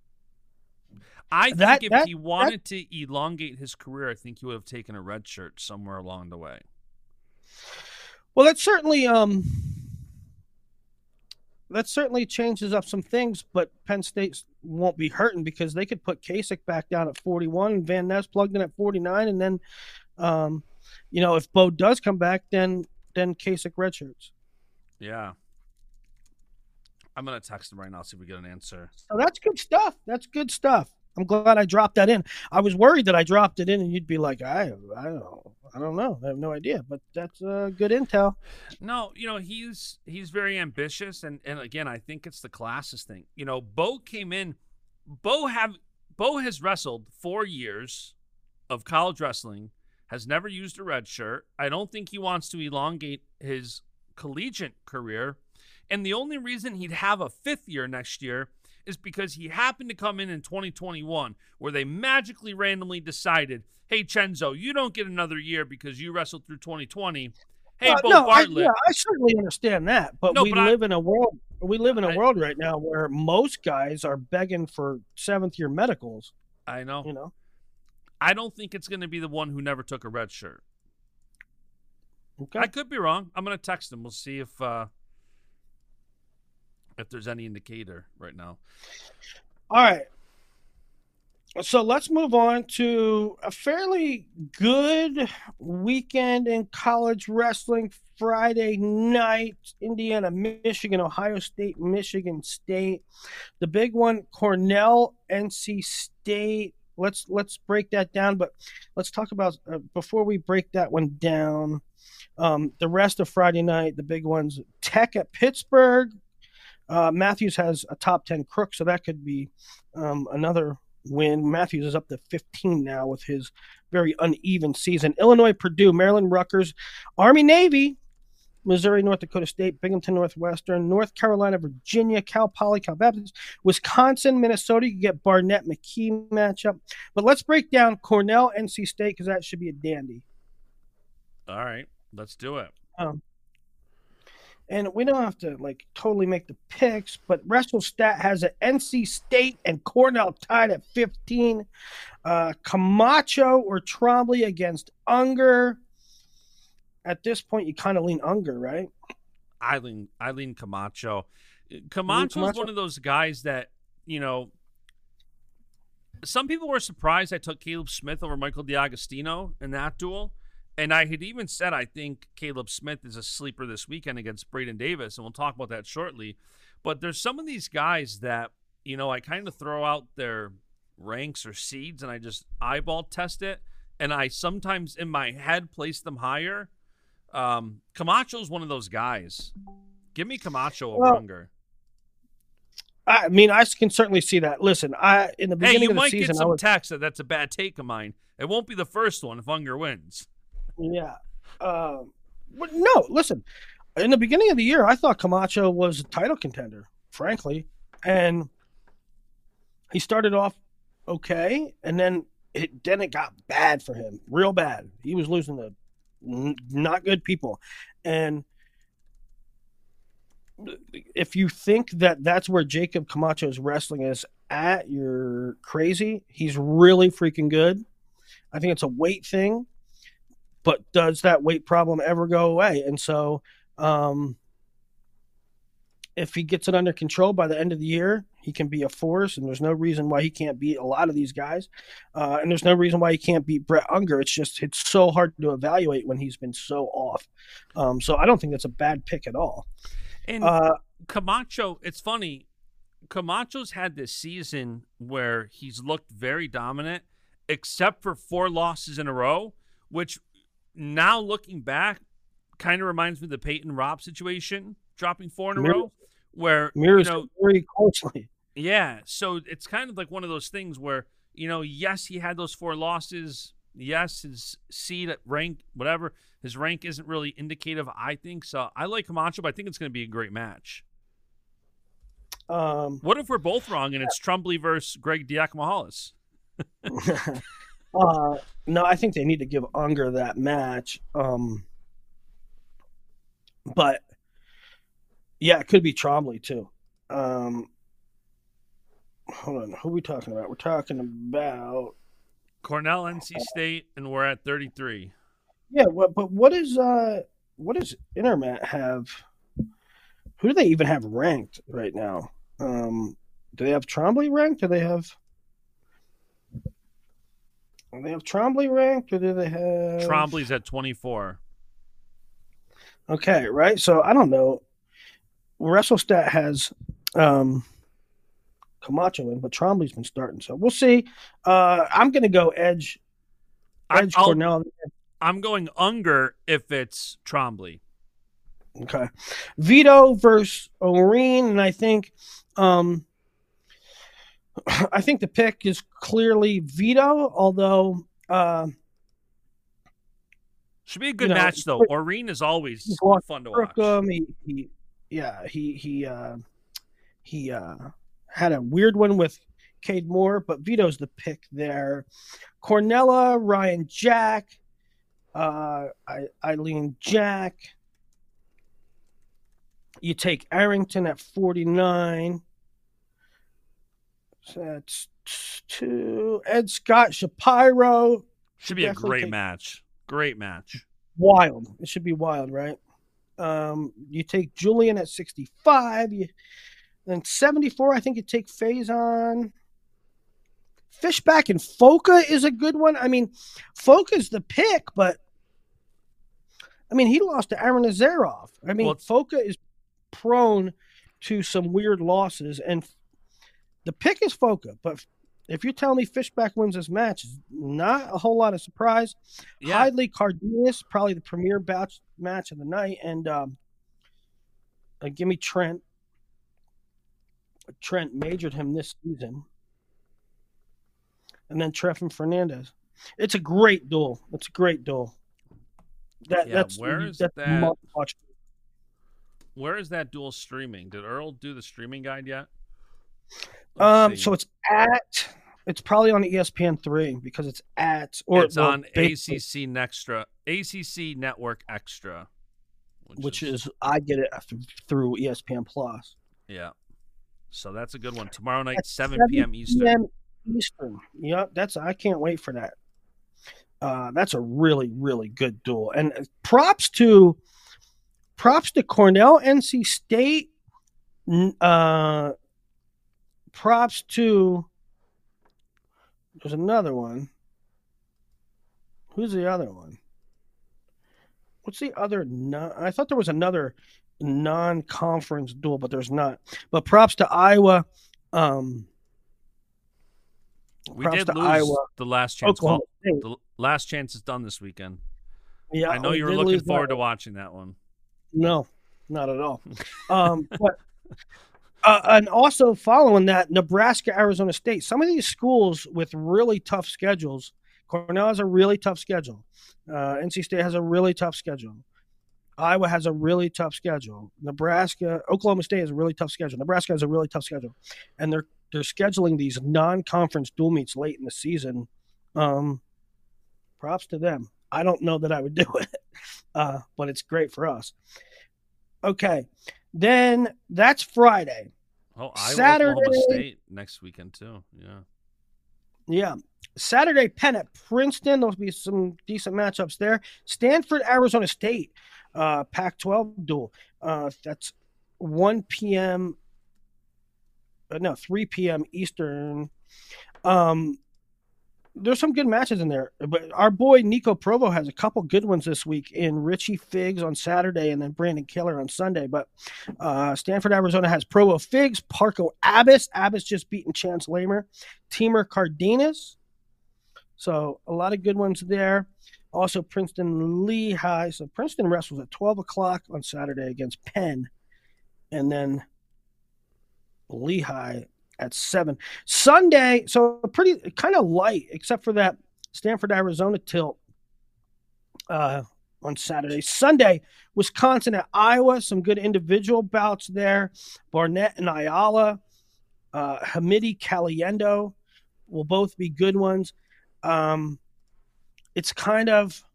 I think that, if that, he wanted that, to elongate his career, I think he would have taken a red shirt somewhere along the way. Well, that certainly um, that certainly changes up some things, but Penn State won't be hurting because they could put Kasich back down at forty-one and Van Ness plugged in at forty-nine, and then, um, you know, if Bo does come back, then then Kasich redshirts. Yeah. I'm going to text him right now, see if we get an answer. So that's good stuff. That's good stuff. I'm glad I dropped that in. I was worried that I dropped it in and you'd be like, I, I don't know. I don't know. I have no idea, but that's uh, good intel. No, you know, he's he's very ambitious. And, and again, I think it's the classes thing. You know, Bo came in, Bo have Bo has wrestled four years of college wrestling, has never used a red shirt. I don't think he wants to elongate his collegiate career. And the only reason he'd have a fifth year next year is because he happened to come in in twenty twenty-one where they magically randomly decided, hey, Chenzo, you don't get another year because you wrestled through twenty twenty. Hey, uh, Bo no, Bartlett. I, yeah, I certainly understand that, but no, we but live I, in a world we live in a I, world right now where most guys are begging for seventh year medicals. I know. You know. I don't think it's going to be the one who never took a red shirt. Okay. I could be wrong. I'm going to text him. We'll see if uh, if there's any indicator right now. All right. So let's move on to a fairly good weekend in college wrestling. Friday night, Indiana, Michigan, Ohio State, Michigan State. The big one, Cornell, N C State. Let's let's break that down, but let's talk about uh, before we break that one down. Um, the rest of Friday night, the big ones, Tech at Pittsburgh. Uh, Matthews has a top ten crook, so that could be um, another win. Matthews is up to fifteen now with his very uneven season. Illinois, Purdue, Maryland, Rutgers, Army, Navy, Missouri, North Dakota State, Binghamton, Northwestern, North Carolina, Virginia, Cal Poly, Cal Baptist, Wisconsin, Minnesota. You get Barnett, McKee matchup. But let's break down Cornell, N C State, because that should be a dandy. All right, let's do it. Um, and we don't have to like totally make the picks, but WrestleStat has an N C State and Cornell tied at fifteen. Uh, Camacho or Trombley against Unger. At this point, you kind of lean Unger, right? I lean, I lean Camacho. Camacho is one of those guys that, you know, some people were surprised I took Caleb Smith over Michael D'Agostino in that duel. And I had even said I think Caleb Smith is a sleeper this weekend against Braden Davis, and we'll talk about that shortly. But there's some of these guys that, you know, I kind of throw out their ranks or seeds, and I just eyeball test it, and I sometimes in my head place them higher. Um, Camacho is one of those guys. Give me Camacho over well, Unger. I mean, I can certainly see that. Listen, I in the beginning hey, you of the might season, get some I was, text that that's a bad take of mine. It won't be the first one if Unger wins. Yeah. Um, but no, listen. In the beginning of the year, I thought Camacho was a title contender, frankly, and he started off okay, and then it then it got bad for him, real bad. He was losing to n- not good people, and if you think that that's where Jacob Camacho's wrestling is at, you're crazy. He's really freaking good. I think it's a weight thing. But does that weight problem ever go away? And so um, if he gets it under control by the end of the year, he can be a force, and there's no reason why he can't beat a lot of these guys. Uh, and there's no reason why he can't beat Brett Unger. It's just it's so hard to evaluate when he's been so off. Um, so I don't think that's a bad pick at all. And uh, Camacho, it's funny, Camacho's had this season where he's looked very dominant, except for four losses in a row, which – now looking back, kind of reminds me of the Peyton Robb situation dropping four in a Mirrors- row. Where Mirrors you know, very closely. yeah. So it's kind of like one of those things where you know, yes, he had those four losses. Yes, his seed at rank, whatever, his rank isn't really indicative. I think so. I like Camacho, but I think it's going to be a great match. Um, What if we're both wrong and it's Trumbley versus Greg Diakomahalis? uh, no, I think they need to give Unger that match. Um, but yeah, it could be Trombley too. Um, hold on, who are we talking about? We're talking about Cornell, N C State, and we're at thirty-three. yeah. What? But what is uh? What does Intermat have? Who do they even have ranked right now? Um, do they have Trombley ranked? Do they have? Do they have Trombley ranked, or do they have? Trombley's at twenty-four. Okay, right. So I don't know. WrestleStat has um, Camacho in, but Trombley's been starting, so we'll see. Uh, I'm going to go Edge. Edge I'll- Cornell. I'm going Unger if it's Trombley. Okay, Vito versus Oreen, and I think, um, I think the pick is clearly Vito. Although, uh, Should be a good You know, match, though. but- Oreen is always he's lost fun to watch. Brookham, he, he, yeah, he he uh, he uh, had a weird one with Cade Moore, but Vito's the pick there. Cornella, Ryan Jack, uh, I, Eileen Jack. You take Arrington at forty-nine. So that's two. Ed Scott Shapiro. Should be a definitely great take- match. Great match. Wild. It should be wild, right? Um, you take Julian at sixty-five. You, then seventy-four, I think you take Faison. Fishback and Foka is a good one. I mean, Foka's the pick, but I mean, he lost to Aaron Nazarov. I mean, Well, Foka is prone to some weird losses, and the pick is Foka. But if you tell me Fishback wins this match, it's not a whole lot of surprise. Yeah. Hidley Cardenas, probably the premier batch, match of the night, and um, uh, give me Trent. Trent majored him this season, and then Trefin Fernandez. It's a great duel. It's a great duel. That, Yeah, that's where is that's that- must watch. Where is that duel streaming? Did Earl do the streaming guide yet? Let's Um, see. so it's at. It's probably on E S P N three because it's at or it's well, on basically- A C C Nextra, A C C Network Extra, which is I get it through E S P N Plus. yeah. So that's a good one. Tomorrow night, At seven p.m. Eastern. p m Eastern. Yep, that's I can't wait for that. Uh, that's a really really good duel, and props to props to Cornell, N C State. n- Uh, props to. There's another one. Who's the other one? What's the other? Non- I thought there was another non-conference duel, but there's not. But props to Iowa. Um, We props did to lose Iowa. the last chance. Oklahoma Call. State. The last chance is done this weekend. Yeah, I know we you were did looking lose that forward to one. watching that one. No, not at all. um, but uh, and also following that, Nebraska, Arizona State. Some of these schools with really tough schedules. Cornell has a really tough schedule. Uh, N C State has a really tough schedule. Iowa has a really tough schedule. Nebraska, Oklahoma State has a really tough schedule. Nebraska has a really tough schedule, and they're they're scheduling these non-conference dual meets late in the season. Um, props to them. I don't know that I would do it, uh, but it's great for us. Okay, then that's Friday. Oh, Iowa, Saturday- Oklahoma State next weekend too. Yeah. Yeah. Saturday, Penn at Princeton. There'll be some decent matchups there. Stanford, Arizona State, uh, Pac twelve duel. Uh, that's one p.m. Uh, no, three p.m. Eastern. Um, there's some good matches in there. But our boy Nico Provo has a couple good ones this week in Richie Figs on Saturday and then Brandon Killer on Sunday. But uh, Stanford, Arizona has Provo Figs, Parco Abbas. Abbas just beaten Chance Lamer. Teamer Cardenas. So a lot of good ones there. Also Princeton Lehigh. So Princeton wrestles at twelve o'clock on Saturday against Penn and then Lehigh at seven. Sunday, so pretty kind of light, except for that Stanford, Arizona tilt uh, on Saturday. Sunday, Wisconsin at Iowa. Some good individual bouts there. Barnett and Ayala. Uh, Hamidi Caliendo will both be good ones. Um, it's kind of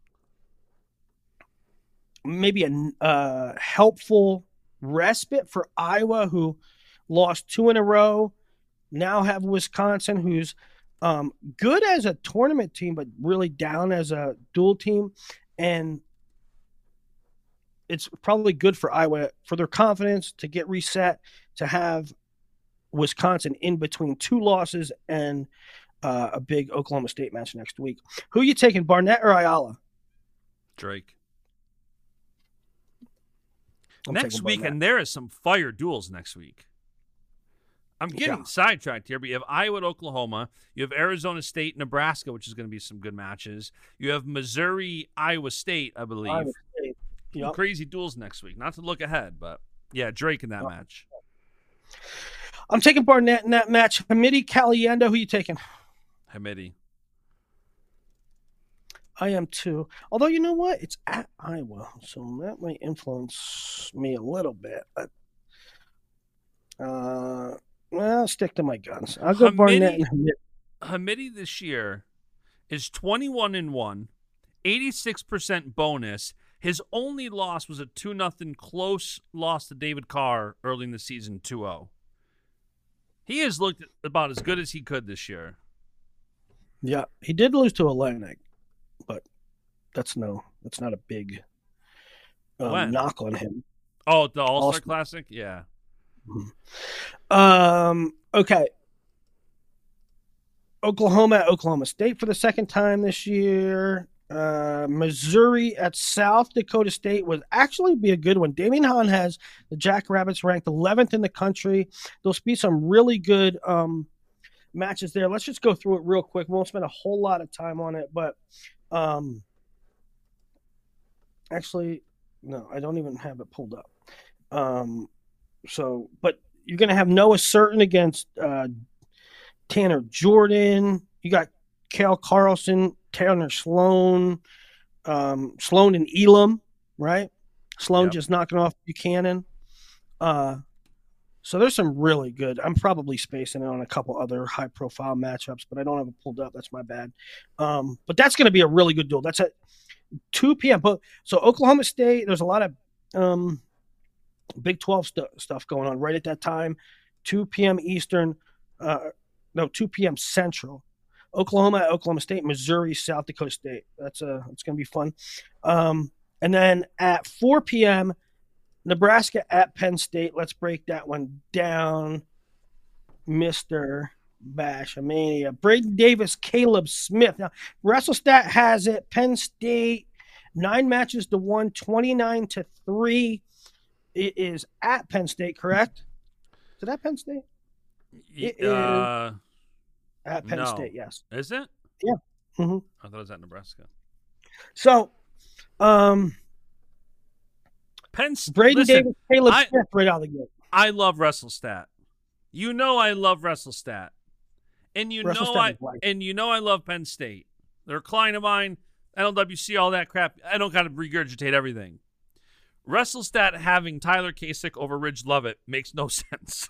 maybe a uh, helpful respite for Iowa, who lost two in a row. Now have Wisconsin, who's um, good as a tournament team, but really down as a dual team. And it's probably good for Iowa, for their confidence, to get reset, to have Wisconsin in between two losses and uh, a big Oklahoma State match next week. Who are you taking, Barnett or Ayala? Drake. I'm next week, Barnett. And there is some fire duels next week. I'm getting yeah. sidetracked here, but you have Iowa at Oklahoma. You have Arizona State, Nebraska, which is going to be some good matches. You have Missouri, Iowa State, I believe. Iowa State. Yep. Crazy duels next week. Not to look ahead, but yeah, Drake in that yep. match. I'm taking Barnett in that match. Hamidi Caliendo, who are you taking? Hamidi. I am too. Although, you know what? It's at Iowa, so that might influence me a little bit. But, uh, well, I'll stick to my guns. I'll go Hamidi, Barnett and Hamidi. Hamidi this year is twenty-one and one, eighty-six percent bonus. His only loss was a two nothing close loss to David Carr early in the season, two oh. He has looked about as good as he could this year. Yeah, he did lose to Atlantic, but that's no, that's not a big um, knock on him. Oh, the All-Star Classic? Yeah. Mm-hmm. Um. Okay. Oklahoma at Oklahoma State for the second time this year. Uh, Missouri at South Dakota State would actually be a good one. Damian Hahn has the Jackrabbits ranked eleventh in the country. There'll be some really good um, matches there. Let's just go through it real quick. We won't spend a whole lot of time on it, but um, actually, no, I don't even have it pulled up. Um, so, but you're going to have Noah Certain against uh, Tanner Jordan. You got Kale Carlson, Tanner Sloan, um, Sloan and Elam, right? Sloan yep. just knocking off Buchanan. Uh, so there's some really good. I'm probably spacing it on a couple other high-profile matchups, but I don't have it pulled up. That's my bad. Um, but that's going to be a really good duel. That's at two p.m. So Oklahoma State, there's a lot of um, Big twelve st- stuff going on right at that time. two p.m. Eastern. Uh, no, two p.m. Central. Oklahoma, Oklahoma State, Missouri, South Dakota State. That's a, it's going to be fun. Um, and then at four p.m., Nebraska at Penn State. Let's break that one down. Mister Bashamania. Braden Davis, Caleb Smith. Now, WrestleStat has it. Penn State, nine matches to one, twenty-nine to three. It is at Penn State, correct? Is it at Penn State? It uh... is. At Penn no. State, yes. Is it? Yeah. Mm-hmm. I thought it was at Nebraska. So, um, Penn State. Braden listen, Davis, Caleb I, Smith right out of the gate. I love WrestleStat. You know I love WrestleStat, and you WrestleStat know I like. and you know I love Penn State. They're a client of mine. N L W C, all that crap. I don't gotta regurgitate everything. WrestleStat having Tyler Kasich over Ridge Lovett makes no sense.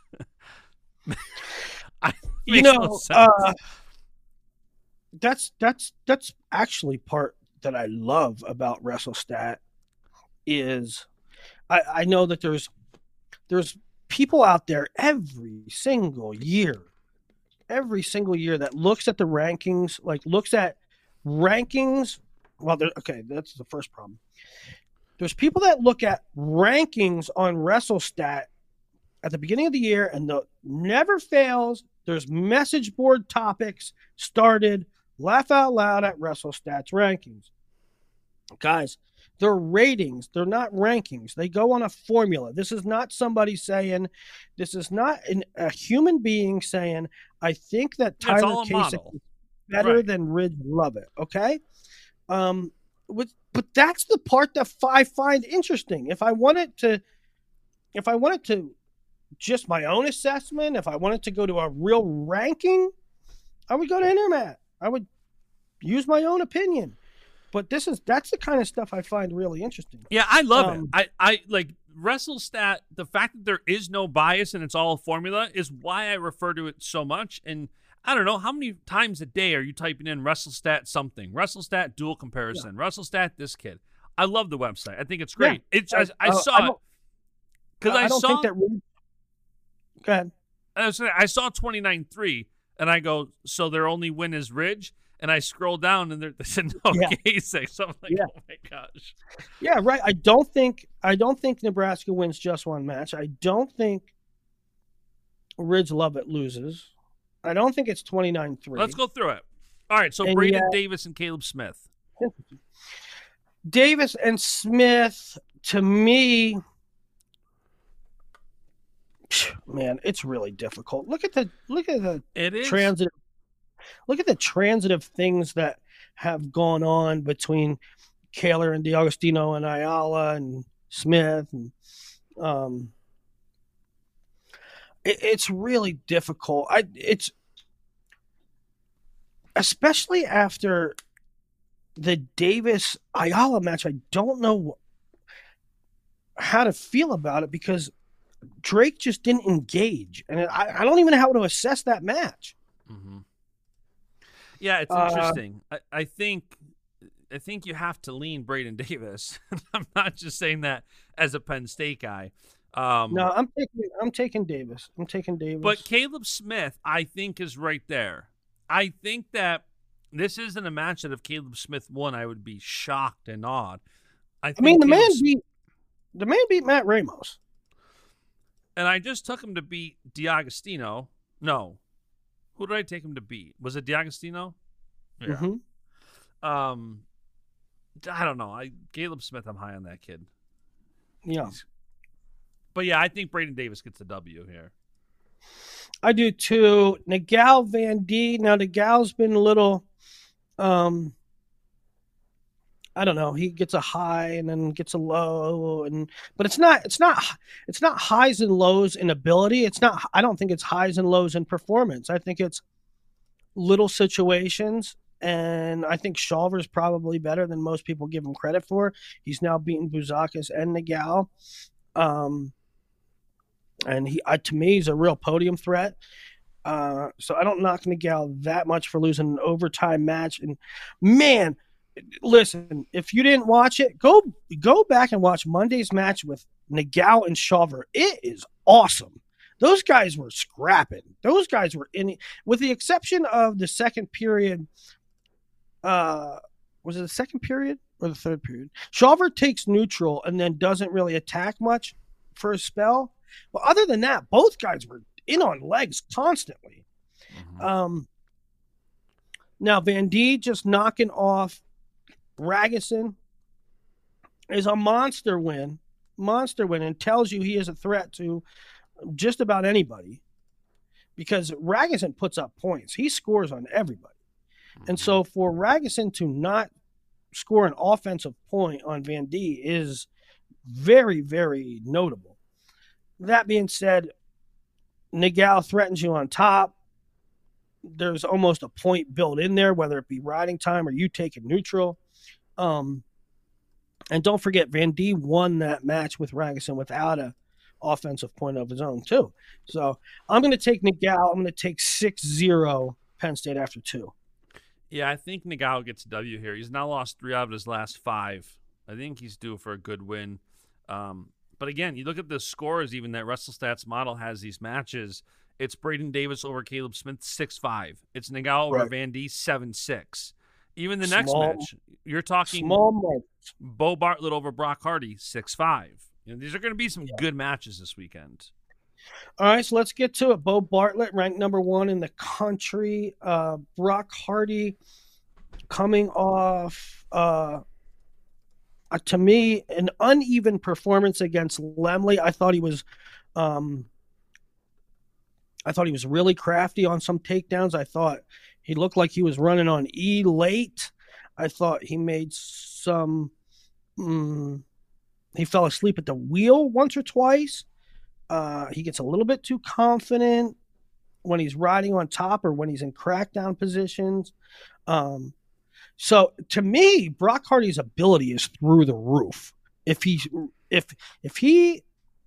I, you know, no uh, that's that's that's actually part that I love about WrestleStat is I, I know that there's there's people out there every single year, every single year that looks at the rankings, like looks at rankings. Well, okay, that's the first problem. There's people that look at rankings on WrestleStat at the beginning of the year, and the never fails. There's message board topics started. Laugh out loud at WrestleStats rankings. Guys, they're ratings. They're not rankings. They go on a formula. This is not somebody saying, this is not an, a human being saying, I think that Tyler Kasich is better right. than Ridge Lovett. Okay? Um, with, but that's the part that I find interesting. If I wanted to if I wanted to just my own assessment, if I wanted to go to a real ranking, I would go to Intermat. I would use my own opinion. But this is that's the kind of stuff I find really interesting. Yeah, I love Um, it. I, I like WrestleStat. The fact that there is no bias and it's all a formula is why I refer to it so much. And I don't know, how many times a day are you typing in WrestleStat something? WrestleStat dual comparison. Yeah. WrestleStat this kid. I love the website. I think it's great. Yeah. It's I, I uh, saw I it because I, I don't saw. think that really... Go ahead. I, was, I saw twenty-nine three, and I go, so their only win is Ridge. And I scroll down, and they said no Yeah. Kasich. So I'm like, Yeah. oh my gosh. Yeah, right. I don't think I don't think Nebraska wins just one match. I don't think Ridge Lovett loses. I don't think it's twenty-nine three. Let's go through it. All right, so And Braden yeah. Davis and Caleb Smith. Davis and Smith, to me, man, it's really difficult. Look at the look at the It is. transitive. Look at the transitive things that have gone on between Kaler and DiAgostino and Ayala and Smith, and um, it, it's really difficult. I it's especially after the Davis Ayala match. I don't know how to feel about it because Drake just didn't engage, and I, I don't even know how to assess that match. Mm-hmm. Yeah, it's Uh, interesting. I, I think I think you have to lean Braden Davis. I'm not just saying that as a Penn State guy. Um, No, I'm taking I'm taking Davis. I'm taking Davis. But Caleb Smith, I think, is right there. I think that this isn't a match that if Caleb Smith won, I would be shocked and awed. I, I think mean, the Caleb man S- beat the man beat Matt Ramos. and I just took him to beat DiAgostino. No. Who did I take him to beat? Was it DiAgostino? Yeah. Mm-hmm. Um, I don't know. I Caleb Smith, I'm high on that kid. Yeah, He's- But yeah, I think Braden Davis gets the W here. I do too. Nagel Van D. Now Nagal's been a little, um, I don't know. He gets a high and then gets a low, and but it's not it's not it's not highs and lows in ability. It's not. I don't think it's highs and lows in performance. I think it's little situations, and I think Shawver's probably better than most people give him credit for. He's now beaten Bouzakis and Nagel, um, and he uh, to me he's a real podium threat. Uh, so I don't knock Nagel that much for losing an overtime match. And man, listen, if you didn't watch it, go go back and watch Monday's match with Nagel and Shawver. It is awesome. Those guys were scrapping. Those guys were in, with the exception of the second period. Uh, was it the second period or the third period? Shawver takes neutral and then doesn't really attack much for a spell. But other than that, both guys were in on legs constantly. Mm-hmm. Um, now Van D just knocking off Ragusin is a monster win, monster win, and tells you he is a threat to just about anybody because Ragusin puts up points. He scores on everybody. And so for Ragusin to not score an offensive point on Van D is very, very notable. That being said, Nagel threatens you on top. There's almost a point built in there, whether it be riding time or you taking neutral. Um, and don't forget, Van D won that match with Ragusin without a offensive point of his own, too. So I'm going to take Nagel. I'm going to take six zero Penn State after two. Yeah, I think Nagel gets a W here. He's now lost three out of his last five. I think he's due for a good win. Um, but again, you look at the scores even that WrestleStats model has these matches. It's Braden Davis over Caleb Smith, six five. It's Nagel over Right. Van D, seven six. Even the next Small- match, you're talking Small margin. Bo Bartlett over Brock Hardy, six five. You know, these are going to be some good matches this weekend. All right, so let's get to it. Bo Bartlett, ranked number one in the country. Uh, Brock Hardy coming off, uh, uh, to me, an uneven performance against Lemley. I thought he was, um, I thought he was really crafty on some takedowns. I thought he looked like he was running on E late. I thought he made some. Mm, he fell asleep at the wheel once or twice. Uh, he gets a little bit too confident when he's riding on top or when he's in crackdown positions. Um, so to me, Brock Hardy's ability is through the roof. If he, if if he,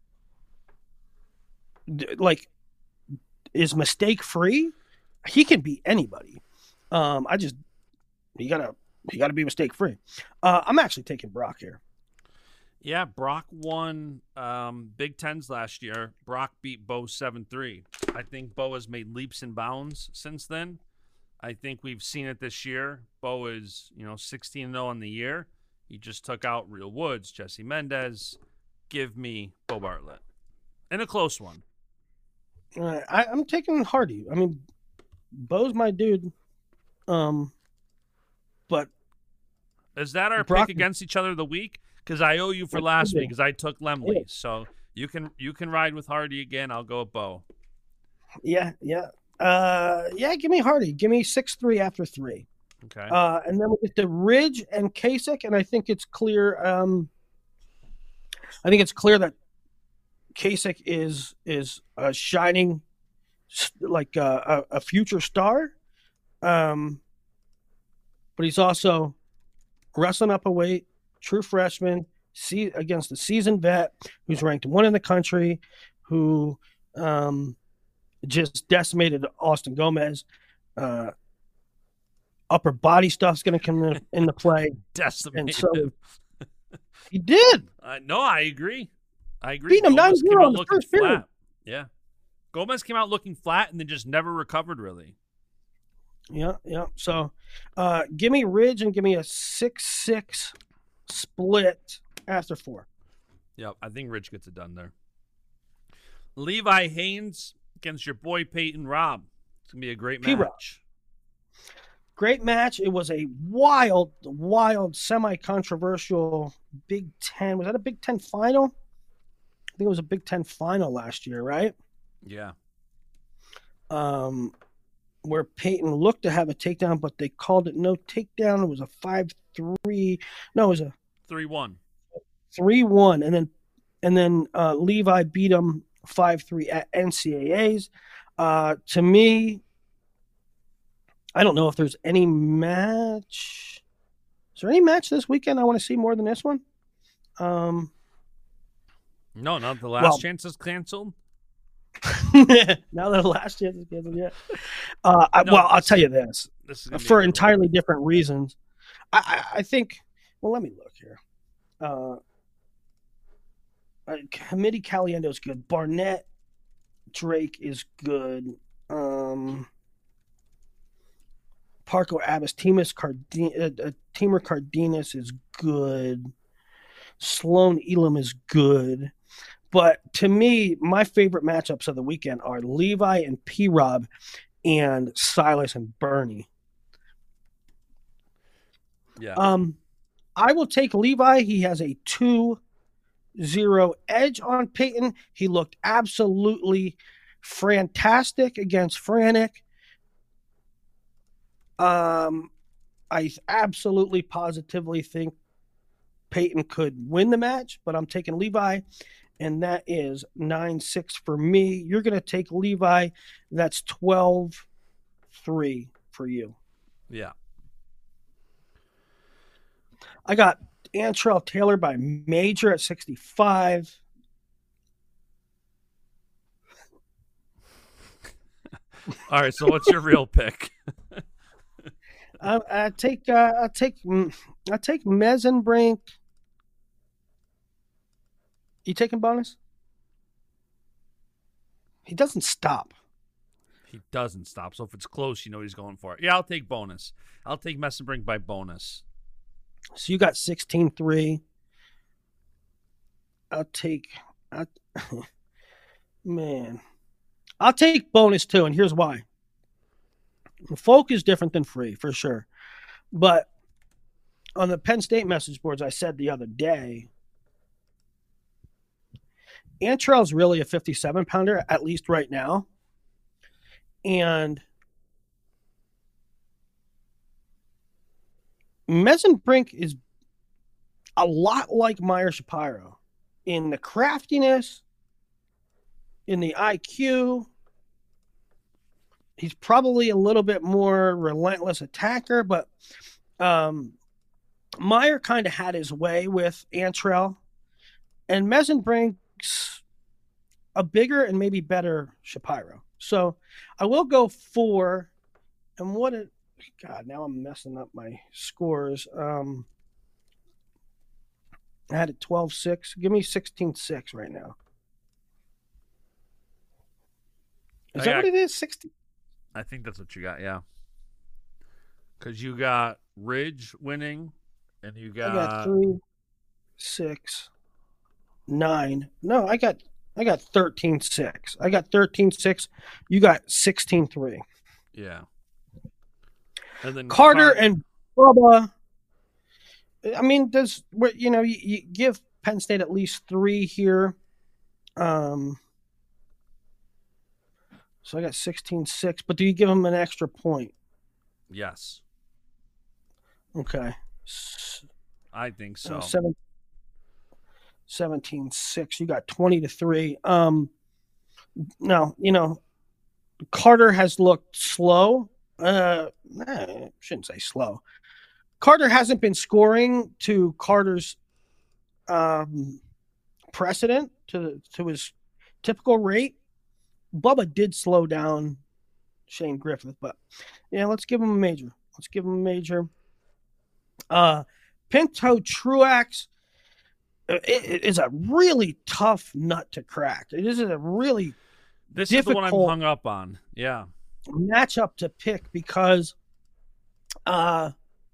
like, is mistake free, he can beat anybody. Um, I just you gotta you gotta be mistake free. Uh, I'm actually taking Brock here. Yeah, Brock won um, Big Tens last year. Brock beat Bo seven three. I think Bo has made leaps and bounds since then. I think we've seen it this year. Bo is, you know, sixteen and oh on the year. He just took out Real Woods, Jesse Mendez. Give me Bo Bartlett. And a close one. Uh, I, I'm taking Hardy. I mean, Bo's my dude. Um, but is that our Brock, pick against each other of the week? Because I owe you for last week because I took Lemley. Yeah. So you can you can ride with Hardy again. I'll go with Bo. Yeah, yeah. Uh, yeah, give me Hardy. Give me six three after three. Okay. Uh, and then we get the Ridge and Kasich, and I think it's clear. Um, I think it's clear that Kasich is is a shining, like a, a, a future star. Um, but he's also wrestling up a weight. True freshman, see against a seasoned vet who's ranked one in the country, who um, just decimated Austin Gomez. Uh, upper body stuff's going to come in, into play. Decimated. And so he did. Uh, no, I agree. I agree. Beat him nine zero in the first flat. period. Yeah. Gomez came out looking flat and then just never recovered really. Yeah, yeah. So uh, give me Ridge and give me a six six split after four. Yep, I think Rich gets it done there. Levi Haynes against your boy Peyton Robb. It's going to be a great match. P-Rob. Great match. It was a wild, wild, semi-controversial Big Ten. Was that a Big Ten final? I think it was a Big Ten final last year, right? Yeah. Um, where Peyton looked to have a takedown, but they called it no takedown. It was a five three. No, it was a three one. three one. And then and then uh, Levi beat him five three at N C A As. Uh, to me, I don't know if there's any match. Is there any match this weekend I want to see more than this one? Um, no, not the last well, chance is canceled. Now that the last chance is canceled, yeah. Uh, I, no, well, I'll tell you this. this for entirely different reasons. I, I, I think. Well, let me look here. Uh, uh, Committee Caliendo is good. Barnett Drake is good. Um, Parco Abbas, Timus Cardin, uh, uh, Timur Cardenas is good. Sloan Elam is good. But to me, my favorite matchups of the weekend are Levi and P-Rob and Silas and Bernie. Yeah. Um, I will take Levi. He has a two zero edge on Peyton. He looked absolutely fantastic against Franek. Um, I absolutely positively think Peyton could win the match, but I'm taking Levi, and that is nine six for me. You're going to take Levi. That's twelve three for you. Yeah. I got Antrell Taylor by Major at sixty-five. All right, so what's your real pick? I, I take uh, I take I take Mesenbrink. You taking bonus? He doesn't stop. He doesn't stop. So if it's close, you know he's going for it. Yeah, I'll take bonus. I'll take Mesenbrink by bonus. So you got sixteen three. I'll take I, man. I'll take bonus too, and here's why. Folk is different than free, for sure. But on the Penn State message boards, I said the other day, Antrell's really a fifty-seven pounder, at least right now. And Mesenbrink is a lot like Meyer Shapiro in the craftiness in the I Q. He's probably a little bit more relentless attacker, but um, Meyer kind of had his way with Antrell, and Mezin brings a bigger and maybe better Shapiro. So I will go four. And what it, God, now I'm messing up my scores. Um, I had it twelve six. Give me sixteen six right now. Is I that got- what it is? sixteen? I think that's what you got, yeah. Because you got Ridge winning, and you I got, got three, six, nine. No, I got I got thirteen six. I got thirteen six. You got sixteen three. yeah. And then Carter Car- and Bubba. I mean, does where you know you, you give Penn State at least three here. Um, so I got sixteen six, but do you give them an extra point? Yes, Okay. S- I think so. uh, seven, seventeen six. You got twenty to three. Um, no, you know, Carter has looked slow. Uh, nah, I shouldn't say slow. Carter hasn't been scoring to Carter's um, precedent, to to his typical rate. Bubba did slow down Shane Griffith, but yeah, let's give him a major. Let's give him a major. Uh, Pinto Truax uh, it, it is a really tough nut to crack. It is a really This is the one I'm difficult- hung up on. Yeah. matchup to pick because uh,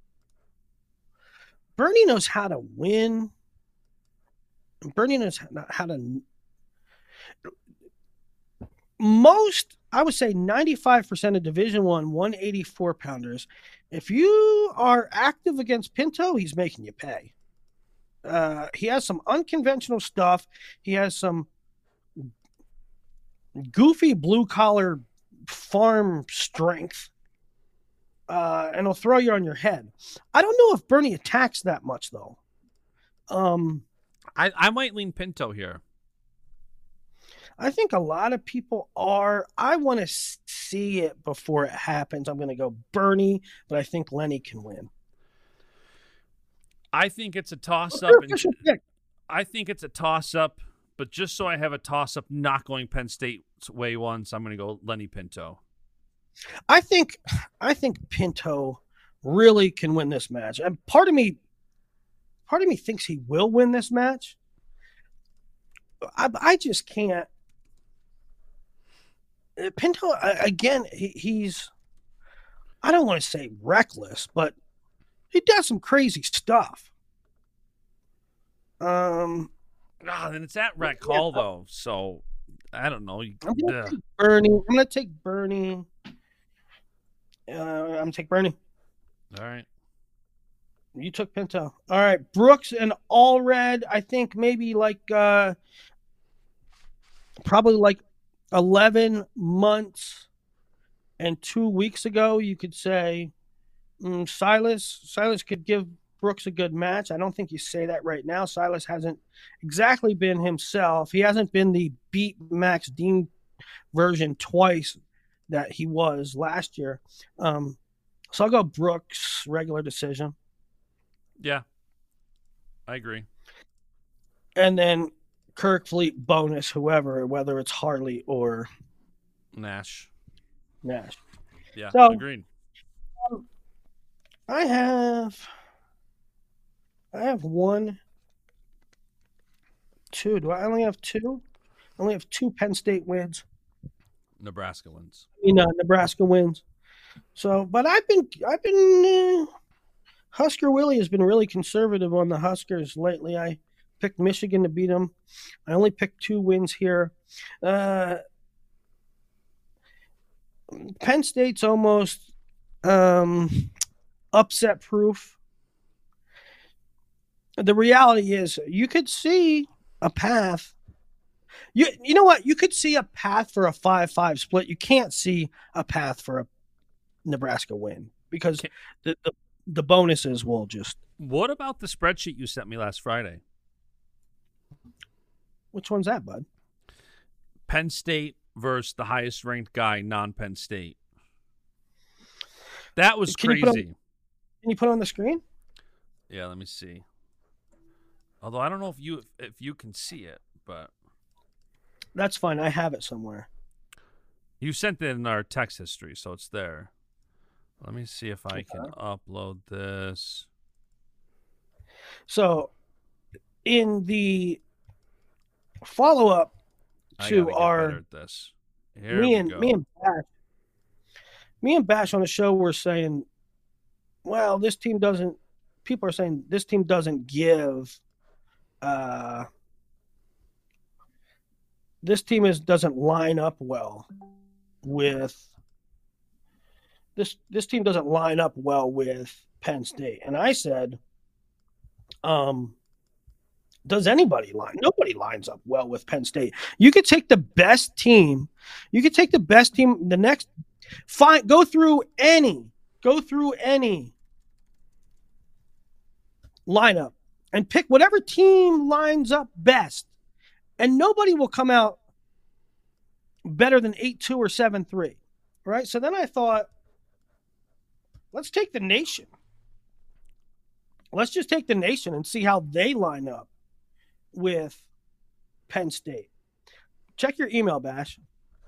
Bernie knows how to win. Bernie knows how- how to. Most, I would say, ninety-five percent of Division One one eighty-four pounders. If you are active against Pinto, he's making you pay. Uh, he has some unconventional stuff. He has some goofy blue collar farm strength, uh, and he'll throw you on your head. I don't know if Bernie attacks that much though. Um, I, I might lean Pinto here. I think a lot of people are. I want to see it before it happens. I'm going to go Bernie, but I think Lenny can win. I think it's a toss What's up. your And official pick? I think it's a toss up, but just so I have a toss up, not going Penn State's way once, I'm going to go Lenny Pinto. I think, I think Pinto really can win this match, and part of me, part of me thinks he will win this match. I, I just can't. Pinto again. He, he's. I don't want to say reckless, but he does some crazy stuff. Um, Ah, then it's at Rat Call though, so I don't know. I'm gonna Ugh. take Bernie. I'm gonna take Bernie. Uh, I'm gonna take Bernie. All right. You took Pinto. All right, Brooks and Allred. I think maybe like uh, probably like eleven months and two weeks ago, you could say mm, Silas. Silas could give Brooks a good match. I don't think you say that right now. Silas hasn't exactly been himself. He hasn't been the beat Max Dean version twice that he was last year. Um, so I'll go Brooks, regular decision. Yeah. I agree. And then Kirk Fleet bonus, whoever, whether it's Harley or Nash. Nash. Yeah, So- agreed. I have I have one, two. Do I only have two? I only have two Penn State wins. Nebraska wins. I mean, uh, Nebraska wins. So, but I've been I've been uh, Husker Willie has been really conservative on the Huskers lately. I picked Michigan to beat them. I only picked two wins here. Uh, Penn State's almost um, upset proof. The reality is, you could see a path. You you know what? You could see a path for a five five split. You can't see a path for a Nebraska win because Okay. the, the the bonuses will just. What about the spreadsheet you sent me last Friday? Which one's that, bud? Penn State versus the highest ranked guy, non-Penn State. That was Can you put crazy. on- Can you put it on the screen? Yeah, let me see. Although I don't know if you if you can see it, but That's fine. I have it somewhere. you sent it in our text history, so it's there. Let me see if I can upload this. So, in the follow-up I to gotta get our better at this. Here me we and go. me and Bash, me and Bash on the show were saying, well, this team doesn't. People are saying this team doesn't give. Uh, this team is doesn't line up well with this. This team doesn't line up well with Penn State, and I said, um. Does anybody line? Nobody lines up well with Penn State. You could take the best team. You could take the best team. The next, find go through any, go through any lineup and pick whatever team lines up best, and nobody will come out better than eight two or seven three, right? So then I thought, let's take the nation. Let's just take the nation and see how they line up with Penn State. Check your email, Bash.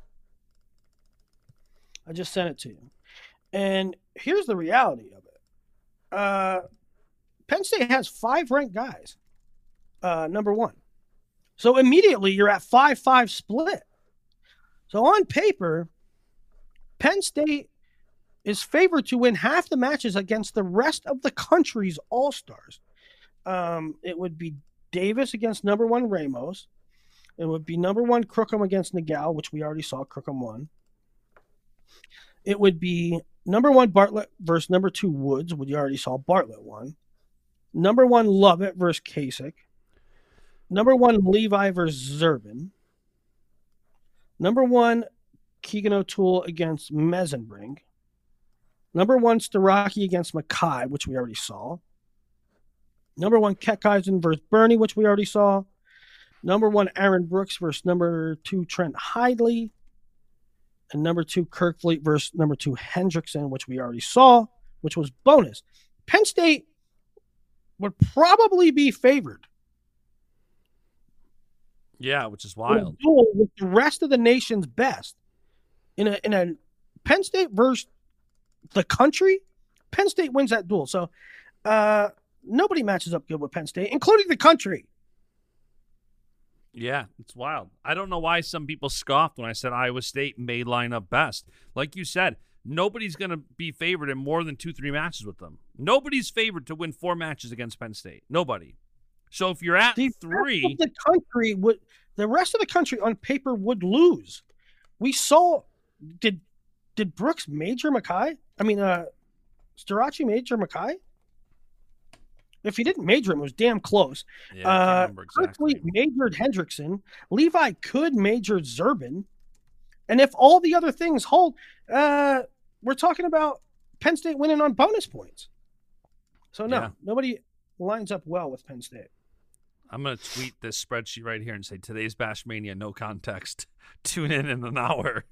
I just sent it to you. And here's the reality of it. Uh, Penn State has five ranked guys, uh, number one. So immediately you're at five five split. So on paper, Penn State is favored to win half the matches against the rest of the country's all-stars. Um, it would be Davis against number one Ramos. It would be number one Crookham against Nagel, which we already saw Crookham won. It would be number one Bartlett versus number two Woods, which you already saw Bartlett won. Number one Lovett versus Kasich. Number one Levi versus Zerbin. Number one Keegan O'Toole against Mesenbrink. Number one Starocki against Mackay, which we already saw. Number one, Kekeisen versus Bernie, which we already saw. Number one, Aaron Brooks versus number two, Trent Hidley. And number two, Kirkfleet versus number two, Hendrickson, which we already saw, which was bonus. Penn State would probably be favored. Yeah, which is In a wild. duel with the rest of the nation's best. In a in a Penn State versus the country, Penn State wins that duel. So, uh, nobody matches up good with Penn State, including the country. Yeah, it's wild. I don't know why some people scoffed when I said Iowa State may line up best. Like you said, nobody's going to be favored in more than two, three matches with them. Nobody's favored to win four matches against Penn State. Nobody. So if you're at The three, rest of the country would the rest of the country on paper would lose. We saw did did Brooks major Mackay? I mean, uh, Starocci major Mackay? If he didn't major him, it was damn close. yeah, I uh, can't remember exactly. Kirkfleet majored Hendrickson. Levi could major Zerbin. And if all the other things hold, uh, we're talking about Penn State winning on bonus points. So, no, Yeah. nobody lines up well with Penn State. I'm going to tweet this spreadsheet right here and say, today's Bash Mania, no context. Tune in in an hour.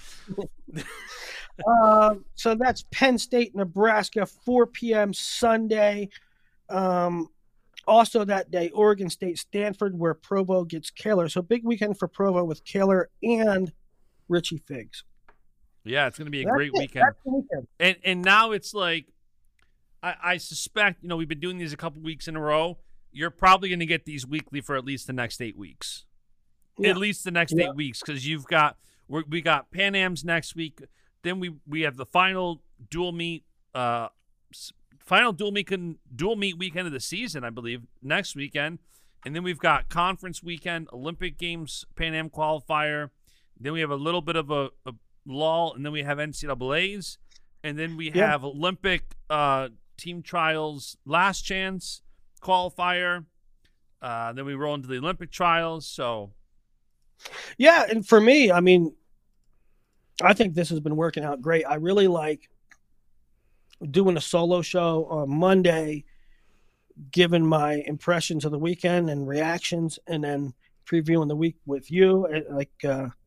uh, so that's Penn State, Nebraska, four p.m. Sunday. Um, also that day, Oregon State, Stanford, where Provo gets Kaler. So big weekend for Provo with Kaler and Richie Figs. Yeah, it's going to be a That's great it. weekend. That's the weekend. And and now it's like, I, I suspect, you know, we've been doing these a couple weeks in a row. You're probably going to get these weekly for at least the next eight weeks. Yeah. At least the next Yeah. eight weeks, because you've got we're, we got Pan Am's next week. Then we we have the final dual meet, uh, s- final dual meet dual meet weekend of the season, I believe, next weekend, and then we've got conference weekend, Olympic Games, Pan Am qualifier. Then we have a little bit of a, a lull, and then we have N C double A's, and then we Yeah. have Olympic uh, team trials, last chance qualifier. Uh, then we roll into the Olympic trials. So. Yeah, and for me, I mean, I think this has been working out great. I really like doing a solo show on Monday, giving my impressions of the weekend and reactions, and then previewing the week with you. And, Like, uh,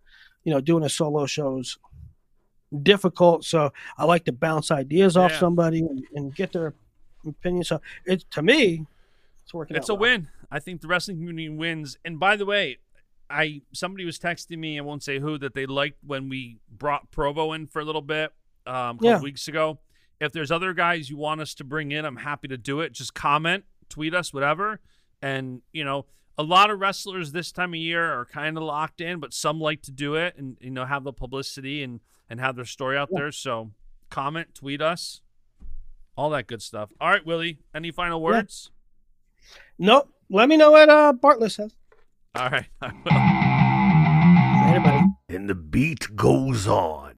you know, doing a solo show is difficult. So I like to bounce ideas off Yeah. somebody and, and get their opinion. So it to me, it's working. It's out a well. win. I think the wrestling community wins. And by the way, I somebody was texting me, I won't say who, that they liked when we brought Provo in for a little bit um, a couple Yeah. weeks ago. If there's other guys you want us to bring in, I'm happy to do it. Just comment, tweet us, whatever. And, you know, a lot of wrestlers this time of year are kind of locked in, but some like to do it and, you know, have the publicity and, and have their story out Yeah. there. So comment, tweet us, all that good stuff. All right, Willie, any final words? Nope. Let me know what uh, Bartlett says. All right, I will. Later, buddy. And the beat goes on.